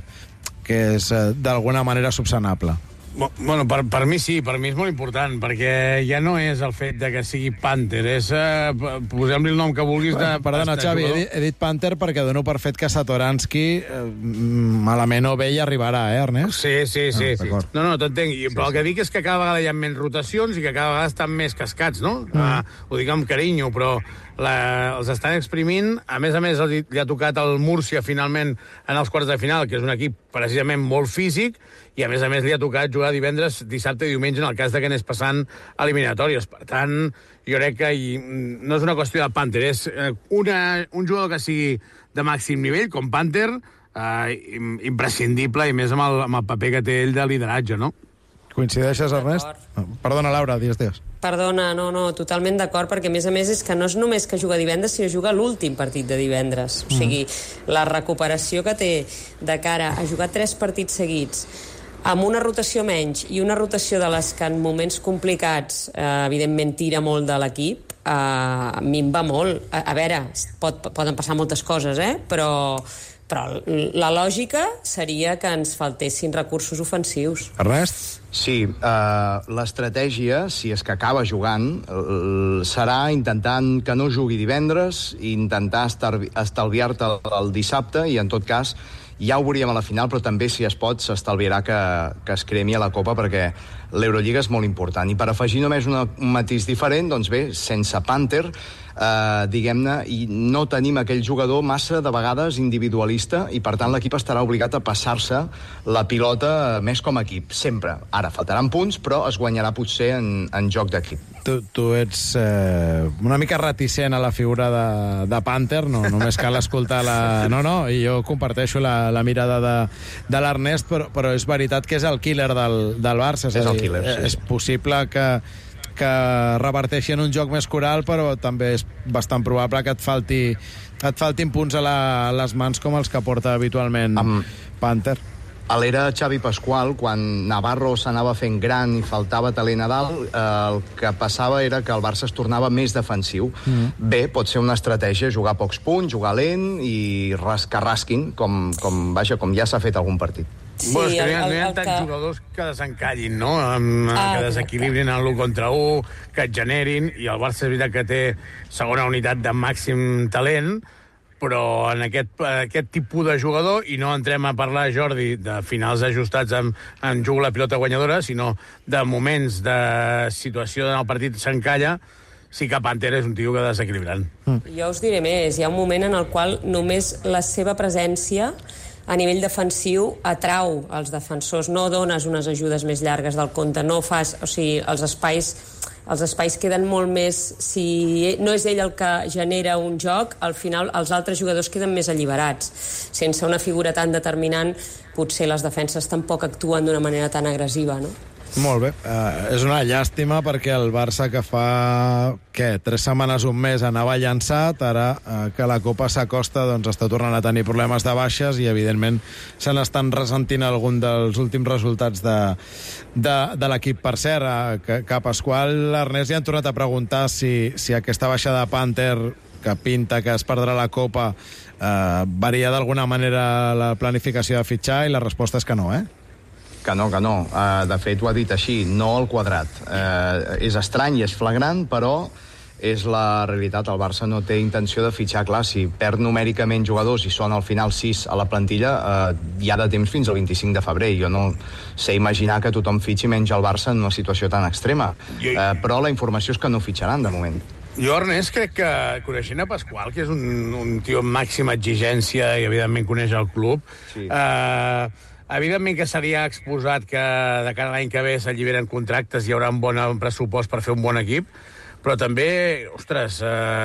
d'alguna manera subsanable? Bueno, per mi sí, per mi és molt important, perquè ja no és el fet de que sigui Panter, és posem-li el nom que vulguis de... Perdona, Xavi, he dit Panter perquè dono per fet que Satoransky malament o bé hi arribarà, Ernest? Sí. No, t'entenc, però el que dic és que cada vegada hi ha menys rotacions i que cada vegada estan més cascats, no? Ho dic amb carinyo, però els estan exprimint. A més, li ha tocat el Múrcia finalment en els quarts de final, que és un equip precisament molt físic, i a més li ha tocat jugar divendres, dissabte i diumenge en el cas de que anés passant eliminatòries. Per tant, jo crec que no és una qüestió de Panter, és un jugador que sigui de màxim nivell, com Panter, imprescindible, i més amb el paper que té ell de lideratge, no? Coincideixes, Ernest? Perdona, Laura, digues. Perdona, no, totalment d'acord, perquè a més és que no és només que juga divendres, sinó juga l'últim partit de divendres. O sigui, la recuperació que té de cara a jugar 3 partits seguits, amb una rotació menys i una rotació de les que en moments complicats evidentment tira molt de l'equip, a mi em va molt. A veure, poden passar moltes coses, però la lògica seria que ens faltessin recursos ofensius. Ernest? Sí, l'estratègia, si és que acaba jugant, serà intentant que no jugui divendres i intentar estalviar-te el dissabte, i en tot cas ja ho veuríem a la final, però també, si es pot, s'estalviarà que es cremi a la Copa, perquè l'Eurolliga és molt important. I per afegir només un matís diferent, doncs bé, sense Panter, diguem-ne, i no tenim aquell jugador massa, de vegades, individualista, i per tant l'equip estarà obligat a passar-se la pilota més com a equip, sempre. Ara, faltaran punts, però es guanyarà potser en joc d'equip. Tu ets una mica reticent a la figura de Panter, no només cal escoltar i jo comparteixo la mirada de l'Ernest, però és veritat que és el killer del Barça. És el killer, sí. És possible que reverteixi en un joc més coral, però també és bastant probable que et faltin punts a les mans com els que porta habitualment Panter. A l'era Xavi Pasqual, quan Navarro s'anava fent gran i faltava talent a dalt, el que passava era que el Barça es tornava més defensiu. Bé, pot ser una estratègia, jugar pocs punts, jugar lent i que rasquin, com ja s'ha fet algun partit. Sí, no hi ha tants jugadors que desencallin, no? Que desequilibrin en l'1 contra 1, que et generin, i el Barça és veritat que té segona unitat de màxim talent, però en aquest tipus de jugador, i no entrem a parlar, Jordi, de finals ajustats en jugo la pilota guanyadora, sinó de moments de situació en el partit s'encalla, sí que Panther és un tio que desequilibrant. Jo us diré més, hi ha un moment en el qual només la seva presència a nivell defensiu atrau els defensors, no dones unes ajudes més llargues del compte, no fas, o sigui, els espais queden molt més, si no és ell el que genera un joc, al final els altres jugadors queden més alliberats. Sense una figura tan determinant, potser les defenses tampoc actuen d'una manera tan agressiva, no? Molt bé. És una llàstima perquè el Barça, que fa 3 setmanes, un mes, anava llançat, ara que la Copa s'acosta, doncs està tornant a tenir problemes de baixes i evidentment se n'estan ressentint algun dels últims resultats de l'equip. Per cert, que Pasqual, l'Ernest, ja han tornat a preguntar si aquesta baixada de Panther, que pinta que es perdrà la Copa, varia d'alguna manera la planificació de fitxar, i la resposta és que no, Que no. De fet, ho ha dit així, no al quadrat. És estrany i és flagrant, però és la realitat. El Barça no té intenció de fitxar. Clar, si perd numèricament jugadors i són al final 6 a la plantilla, hi ha de temps fins al 25 de febrer. Jo no sé imaginar que tothom fitxi menys el Barça en una situació tan extrema. Però la informació és que no fitxaran, de moment. Jo, Ernest, crec que coneixent a Pasqual, que és un tio amb màxima exigència i, evidentment, coneix el club, sí. Evidentment que seria exposat que de cara a l'any que ve s'alliberen contractes, hi haurà un bon pressupost per fer un bon equip, però també, ostres,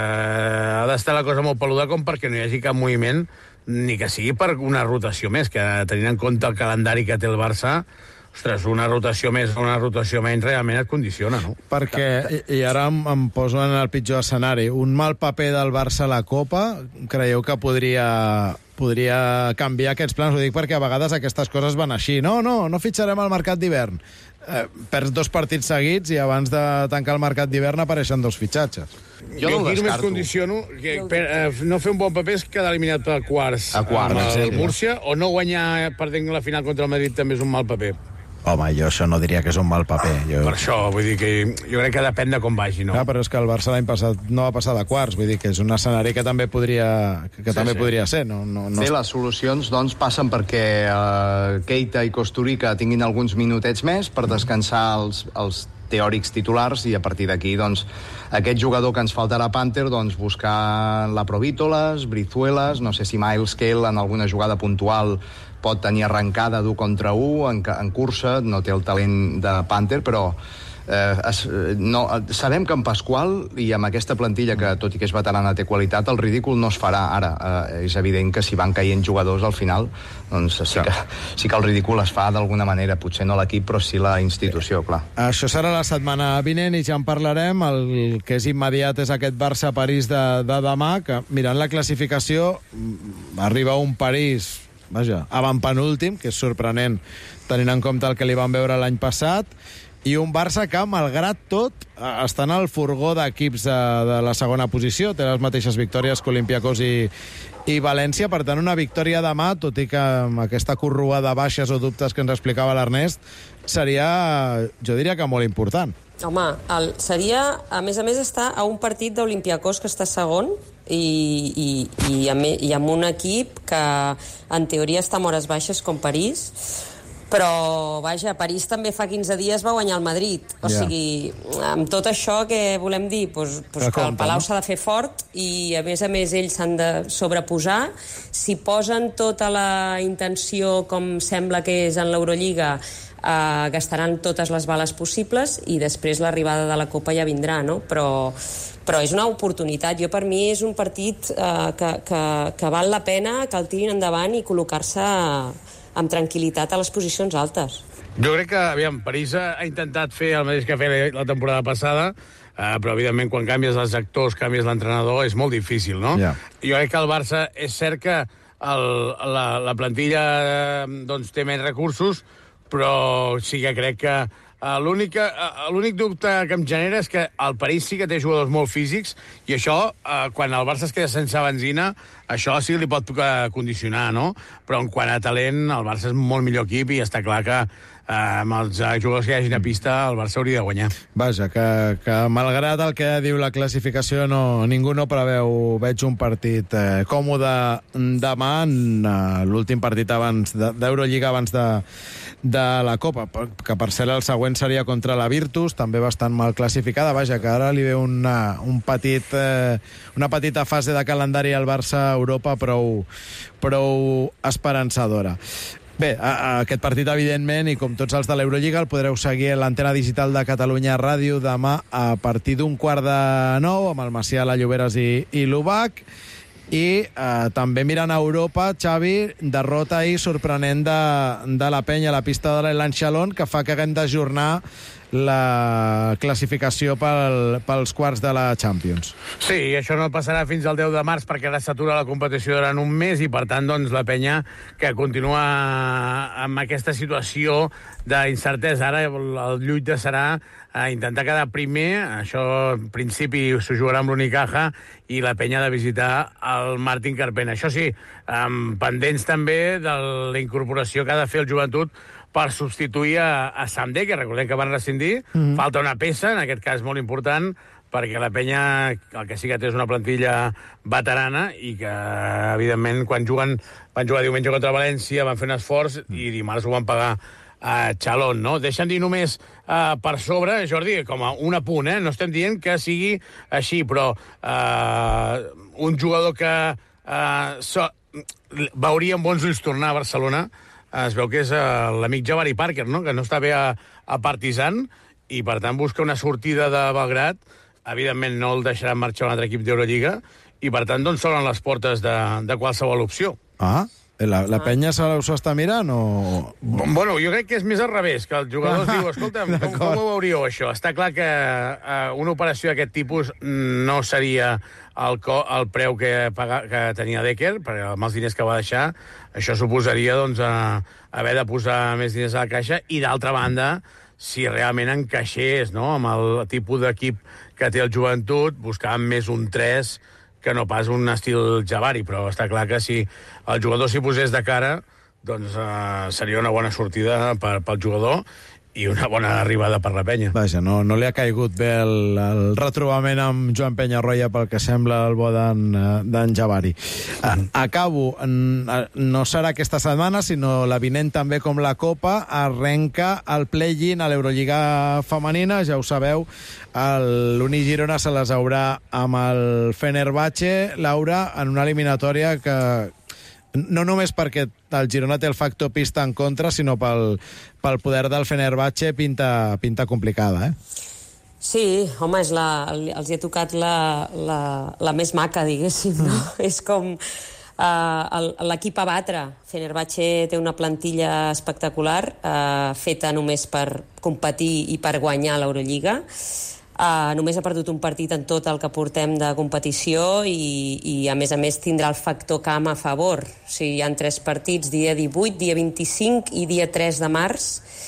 ha d'estar la cosa molt peluda com perquè no hi hagi cap moviment, ni que sigui per una rotació més, que tenint en compte el calendari que té el Barça, ostres, una rotació més o una rotació menys realment et condiciona, no? Perquè, i ara em poso en el pitjor escenari, un mal paper del Barça a la Copa, creieu que podria canviar aquests plans? Ho dic perquè a vegades aquestes coses van així. No fitxarem al mercat d'hivern. Perds 2 partits seguits i abans de tancar el mercat d'hivern apareixen 2 fitxatges. Jo només condiciono que no fer un bon paper és quedar eliminat per quarts amb el Múrcia, o no guanyar perdent la final contra el Madrid també és un mal paper. Home, jo això no diria que és un mal paper. Per això, vull dir que jo crec que depèn de com vagi, no? Clar, però és que el Barça l'any passat no va passar de quarts, vull dir que és un escenari que també podria ser. Bé, les solucions, doncs, passen perquè Keita i Kosturica tinguin alguns minutets més per descansar els teòrics titulars, i a partir d'aquí, doncs, aquest jugador que ens faltarà a Panther, doncs, buscar la Provítoles, Brizuelas, no sé si Miles Kell en alguna jugada puntual pot tenir arrencada d'1 contra 1 en cursa, no té el talent de Panther, però sabem que en Pasqual i amb aquesta plantilla, que tot i que és veterana té qualitat, el ridícul no es farà ara. És evident que si van caient jugadors al final, doncs sí que el ridícul es fa d'alguna manera, potser no l'equip però sí la institució, clar. Això serà la setmana vinent i ja en parlarem. El que és immediat és aquest Barça-París de demà, que mirant la classificació arriba un París avantpenúltim, que és sorprenent tenint en compte el que li van veure l'any passat, i un Barça que, malgrat tot, està en el furgó d'equips de la segona posició, té les mateixes victòries que Olympiacos i València. Per tant, una victòria demà, tot i que amb aquesta corrua de baixes o dubtes que ens explicava l'Ernest, seria, jo diria que molt important. Home, seria, a més, estar a un partit d'Olympiacos que està segon, i amb un equip que en teoria està a hores baixes com París, però vaja, París també fa 15 dies va guanyar el Madrid, o sigui, amb tot això que volem dir, pues que el Palau s'ha de fer fort i a més ells s'han de sobreposar. Si posen tota la intenció com sembla que és en l'Eurolliga, gastaran totes les bales possibles i després l'arribada de la Copa ja vindrà, no? Però és una oportunitat. Jo, per mi, és un partit que val la pena que el tirin endavant i col·locar-se amb tranquil·litat a les posicions altes. Jo crec que, aviam, París ha intentat fer el mateix que feia la temporada passada, però, evidentment, quan canvies els actors, canvies l'entrenador, és molt difícil, no? Yeah. Jo crec que el Barça, és cert que la plantilla doncs, té menys recursos, però sí que crec que l'únic dubte que em genera és que el París sí que té jugadors molt físics i això, quan el Barça es queda sense benzina, això sí que li pot condicionar, no? Però en quant a talent, el Barça és molt millor equip i està clar que amb els jugadors que hi hagin a pista el Barça hauria de guanyar. Vaja, que malgrat el que diu la classificació, ningú no preveu, veig un partit còmode demà, l'últim partit d'Eurolliga abans la Copa, que per cert el següent seria contra la Virtus, també bastant mal classificada. Vaja, que ara li ve una petita fase de calendari al Barça a Europa prou esperançadora. Bé, aquest partit, evidentment, i com tots els de l'Eurolliga, el podreu seguir a l'antena digital de Catalunya Ràdio demà a partir d'9:15 amb el Macià, la Lloberes i l'Ubac. I també mirant a Europa, Xavi, derrota ahir sorprenent de la Penya a la pista de l'Elan Chalon, que fa que haguem d'ajornar la classificació pels quarts de la Champions. Sí, això no passarà fins al 10 de març perquè ara s'atura la competició durant un mes i, per tant, doncs, la Penya que continua amb aquesta situació d'incertesa. Ara el lluita serà a intentar quedar primer, això en principi s'ho jugarà amb l'Unicaja, i la Penya ha de visitar el Martín Carpena. Això sí, pendents també de la incorporació que ha de fer el Joventut per substituir a Samde, que recordem que van rescindir. Falta una peça, en aquest cas molt important, perquè la Penya el que sí que té és una plantilla veterana i que, evidentment, quan van jugar diumenge contra València, van fer un esforç i dimarts ho van pagar a Chalon, no? Deixa'm dir només per sobre, Jordi, com a un apunt, no estem dient que sigui així, però un jugador que veuria amb bons ulls tornar a Barcelona, es veu que és l'amic Jabari Parker, no? Que no està bé a Partizan i, per tant, busca una sortida de Belgrat. Evidentment, no el deixarà marxar un altre equip d'Eurolliga i, per tant, doncs s'obren les portes de qualsevol opció. La Penya s'ho està mirant o...? Bueno, jo crec que és més al revés, que el jugador es diu, escolta'm, com ho veuríeu, això? Està clar que una operació d'aquest tipus no seria el preu que tenia Decker, perquè amb els diners que va deixar, això suposaria doncs, haver de posar més diners a la caixa, i d'altra banda, si realment encaixés, no?, amb el tipus d'equip que té el Joventut, buscàvem més un 3 que no pas un estil Jabari, però està clar que si el jugador s'hi posés de cara, doncs seria una bona sortida pel jugador i una bona arribada per la Penya. Vaja, no li ha caigut bé el retrobament amb Joan Penyarroia, pel que sembla el bo d'en Jabari. Acabo. No serà aquesta setmana, sinó la vinent també, com la Copa, arrenca el play-in a l'Eurolliga femenina, ja ho sabeu, l'Uni Girona se les haurà amb el Fenerbahce, Laura, en una eliminatòria que no només perquè el Girona té el factor pista en contra, sinó pel poder del Fenerbahce pinta complicada, Sí, home, els hi ha tocat la més maca, diguéssim, no? És com l'equip a batre. Fenerbahce té una plantilla espectacular, feta només per competir i per guanyar l'Eurolliga. Només ha perdut un partit en tot el que portem de competició i a més tindrà el factor camp a favor. O sigui, hi ha 3 partits, dia 18, dia 25 i dia 3 de març.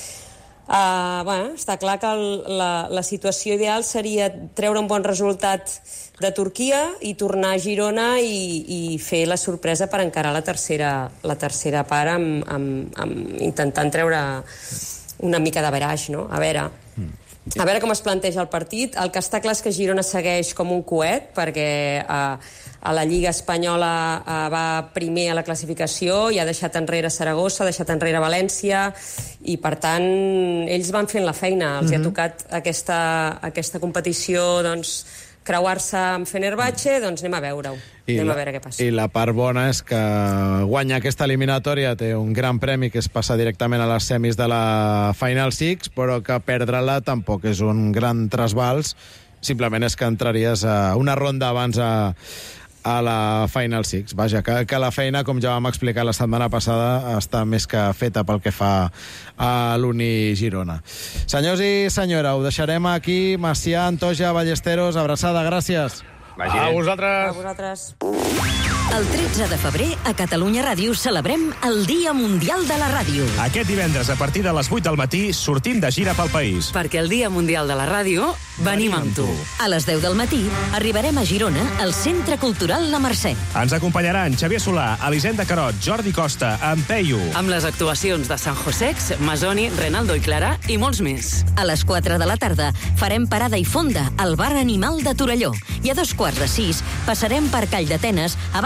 Està clar que la situació ideal seria treure un bon resultat de Turquia i tornar a Girona i fer la sorpresa per encarar la tercera part intentant treure una mica de veraix, no? A veure com es planteja el partit. El que està clar és que Girona segueix com un coet, perquè a la Lliga Espanyola va primer a la classificació i ha deixat enrere Saragossa, ha deixat enrere València, i per tant ells van fent la feina. Els ha tocat aquesta competició, doncs, creuar-se amb Fenerbahce, doncs anem a veure-ho. Anem a veure què passa. I la part bona és que guanya aquesta eliminatòria, té un gran premi, que és passar directament a les semis de la Final Six, però que perdre-la tampoc és un gran trasbals, simplement és que entraries a una ronda abans a la Final Six. Vaja, que la feina, com ja vam explicar la setmana passada, està més que feta pel que fa a l'Uni Girona. Senyors i senyora, ho deixarem aquí. Macià, Antoja, Ballesteros, abraçada, gràcies. A vosaltres. A vosaltres. El 13 de febrer, a Catalunya Ràdio, celebrem el Dia Mundial de la Ràdio. Aquest divendres, a partir de les 8 del matí, sortim de gira pel país. Perquè el Dia Mundial de la Ràdio venim amb tu. A les 10 del matí arribarem a Girona, al Centre Cultural La Mercè. Ens acompanyaran Xavier Solà, Elisenda Carot, Jordi Costa, en Peyu. Amb les actuacions de San Josex, Masoni, Renaldo i Clara i molts més. A les 4 de la tarda farem parada i fonda al Bar Animal de Torelló. I a 5:15 passarem per Call d'Atenes abans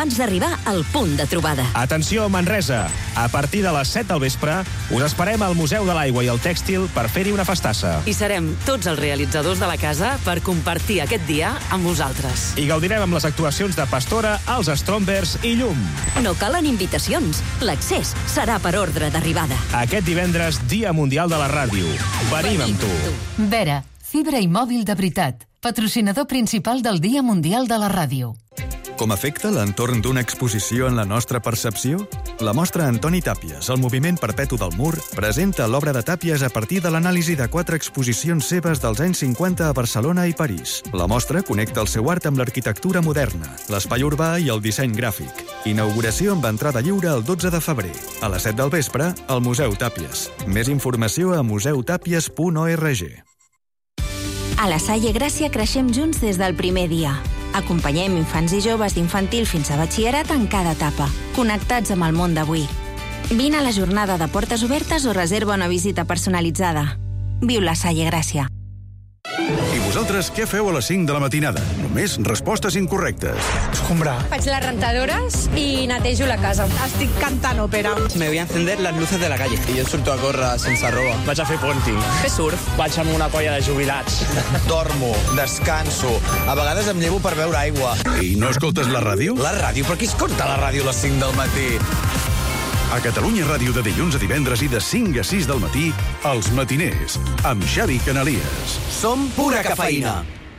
abans d'arribar al punt de trobada. Atenció, Manresa! A partir de les 7 del vespre us esperem al Museu de l'Aigua i el Tèxtil per fer-hi una festassa. I serem tots els realitzadors de la casa per compartir aquest dia amb vosaltres. I gaudirem amb les actuacions de Pastora, els Strombers i Llum. No calen invitacions. L'accés serà per ordre d'arribada. Aquest divendres, Dia Mundial de la Ràdio. Venim amb tu. Vera, fibra i mòbil de veritat. Patrocinador principal del Dia Mundial de la Ràdio. Com afecta l'entorn d'una exposició en la nostra percepció? La mostra Antoni Tàpies, el moviment perpetu del mur, presenta l'obra de Tàpies a partir de l'anàlisi de 4 exposicions seves dels anys 50 a Barcelona i París. La mostra connecta el seu art amb l'arquitectura moderna, l'espai urbà i el disseny gràfic. Inauguració amb entrada lliure el 12 de febrer. A les 7 del vespre, al Museu Tàpies. Més informació a museutàpies.org. A la Salle Gràcia creixem junts des del primer dia. Acompanyem infants i joves d'infantil fins a batxillerat en cada etapa, connectats amb el món d'avui. Vine a la jornada de portes obertes o reserva una visita personalitzada. Viu la Salle Gràcia. I vosaltres què feu a les 5 de la matinada? Només respostes incorrectes. Escombrar. Faig les rentadores i netejo la casa. Estic cantant òpera. Me voy a encender las luces de la calle. I jo surto a córrer sense roba. Vaig a fer ponting. Fer surf. Vaig amb una colla de jubilats. Dormo, descanso. A vegades em llevo per beure aigua. I no escoltes la ràdio? La ràdio? Per qui escolta la ràdio a les 5 del matí? A Catalunya Ràdio de dilluns a divendres i de 5 a 6 del matí, Els Matiners, amb Xavi Canalies. Som pura cafeïna.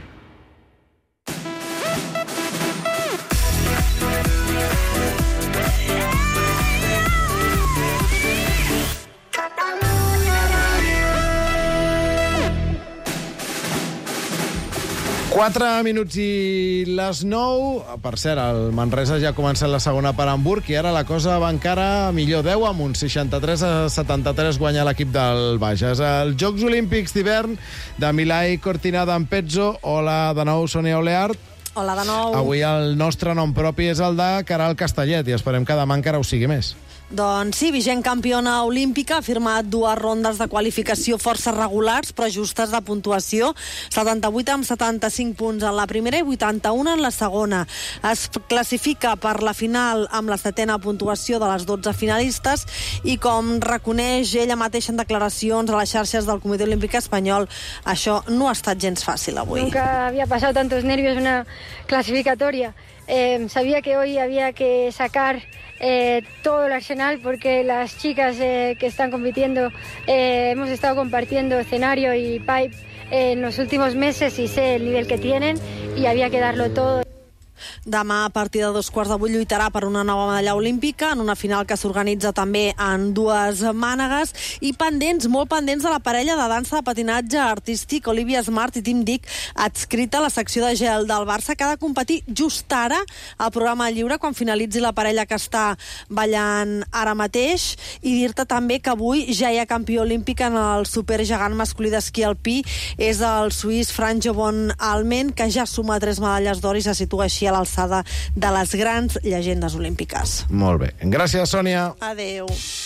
Quatre minuts i les 9. Per cert, el Manresa ja ha començat la segona per Hamburg i ara la cosa va encara millor. 10 amb un 63-73 guanya l'equip del Bages. Els Jocs Olímpics d'hivern de Milà i Cortina d'Ampezzo. Hola de nou, Sònia Oleart. Hola de nou. Avui el nostre nom propi és el de Caral Castellet i esperem que demà encara ho sigui més. Doncs sí, vigent campiona olímpica, ha firmat 2 rondes de qualificació força regulars, però justes de puntuació, 78 amb 75 punts en la primera i 81 en la segona. Es classifica per la final amb la 7a puntuació de les 12 finalistes i, com reconeix ella mateixa en declaracions a les xarxes del Comitè Olímpic Espanyol, això no ha estat gens fàcil avui. Nunca había pasado tantos nervios en una clasificatoria. Sabía que hoy había que sacar todo el arsenal porque las chicas que están compitiendo hemos estado compartiendo escenario y pipe en los últimos meses y sé el nivel que tienen y había que darlo todo. Demà, a partir de 2:15, lluitarà per una nova medalla olímpica en una final que s'organitza també en 2 mànegues i pendents, molt pendents de la parella de dansa de patinatge artístic Olivia Smart i Tim Dick, adscrita a la secció de gel del Barça, que ha de competir just ara al programa lliure quan finalitzi la parella que està ballant ara mateix. I dir-te també que avui ja hi ha campió olímpic en el supergegant masculí d'esquí alpí, és el suís Franjo von Almen, que ja suma 3 medalles d'or i se situa així a l'alçada de les grans llegendes olímpiques. Molt bé. Gràcies, Sònia. Adéu.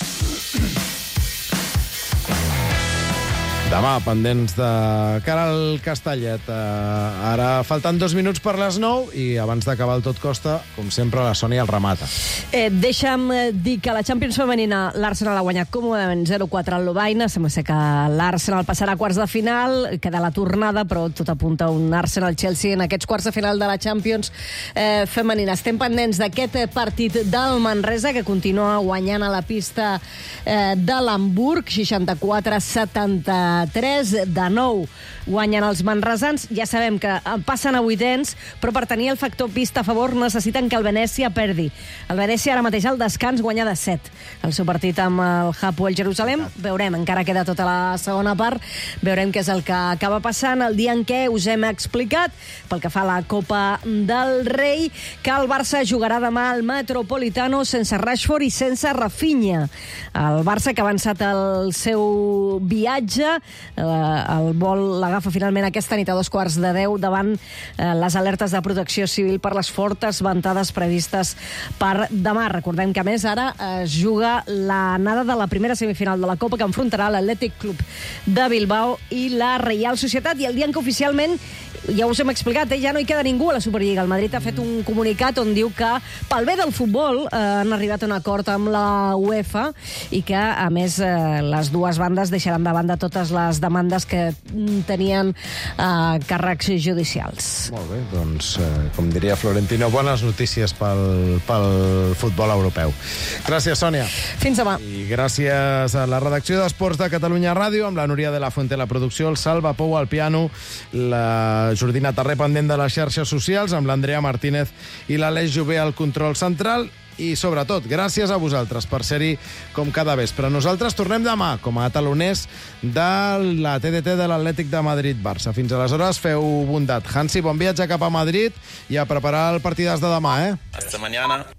Demà, pendents de Caral Castellet. Ara falten 2 minuts per les 9 i abans d'acabar el Tot Costa, com sempre, la Sònia el remata. Deixa'm dir que la Champions femenina l'Arsenal ha guanyat còmodament 0-4 al Lovaina. Sembla ser que l'Arsenal passarà a quarts de final, queda la tornada, però tot apunta a un Arsenal-Chelsea en aquests quarts de final de la Champions femenina. Estem pendents d'aquest partit del Manresa, que continua guanyant a la pista de l'Hamburg, 64-73. 3 de 9 guanyen els manresans. Ja sabem que passen a vuitens, però per tenir el factor pista a favor necessiten que el Venècia perdi. El Venècia ara mateix al descans guanya de 7 el seu partit amb el Hapoel Jerusalem. Veurem, encara queda tota la segona part, veurem què és el que acaba passant el dia en què us hem explicat, pel que fa a la Copa del Rei, que el Barça jugarà demà al Metropolitano sense Rashford i sense Rafinha. El Barça, que ha avançat el seu viatge El vol l'agafa finalment aquesta nit a 9:15 davant les alertes de protecció civil per les fortes ventades previstes per demà. Recordem que, a més, ara es juga l'anada de la primera semifinal de la Copa, que enfrontarà l'Atlètic Club de Bilbao i la Reial Societat, i el dia en què oficialment, ja us hem explicat, ja no hi queda ningú a la Superliga. El Madrid ha fet un comunicat on diu que, pel bé del futbol, han arribat a un acord amb la UEFA i que, a més, les dues bandes deixaran de banda totes les demandes que tenien càrrecs judicials. Molt bé, doncs, com diria Florentino, bones notícies pel futbol europeu. Gràcies, Sònia. Fins demà. I gràcies a la redacció d'Esports de Catalunya Ràdio, amb la Núria de la Fuente a la producció, el Salva Pou al piano, la Jordina Tarré pendent de les xarxes socials, amb l'Andrea Martínez i l'Aleix Jové al control central. I, sobretot, gràcies a vosaltres per ser-hi com cada vespre. Nosaltres tornem demà com a taloners de la TDT de l'Atlètic de Madrid-Barça. Fins aleshores, feu bondat. Hansi, bon viatge cap a Madrid i a preparar el partidàs de demà, Hasta mañana.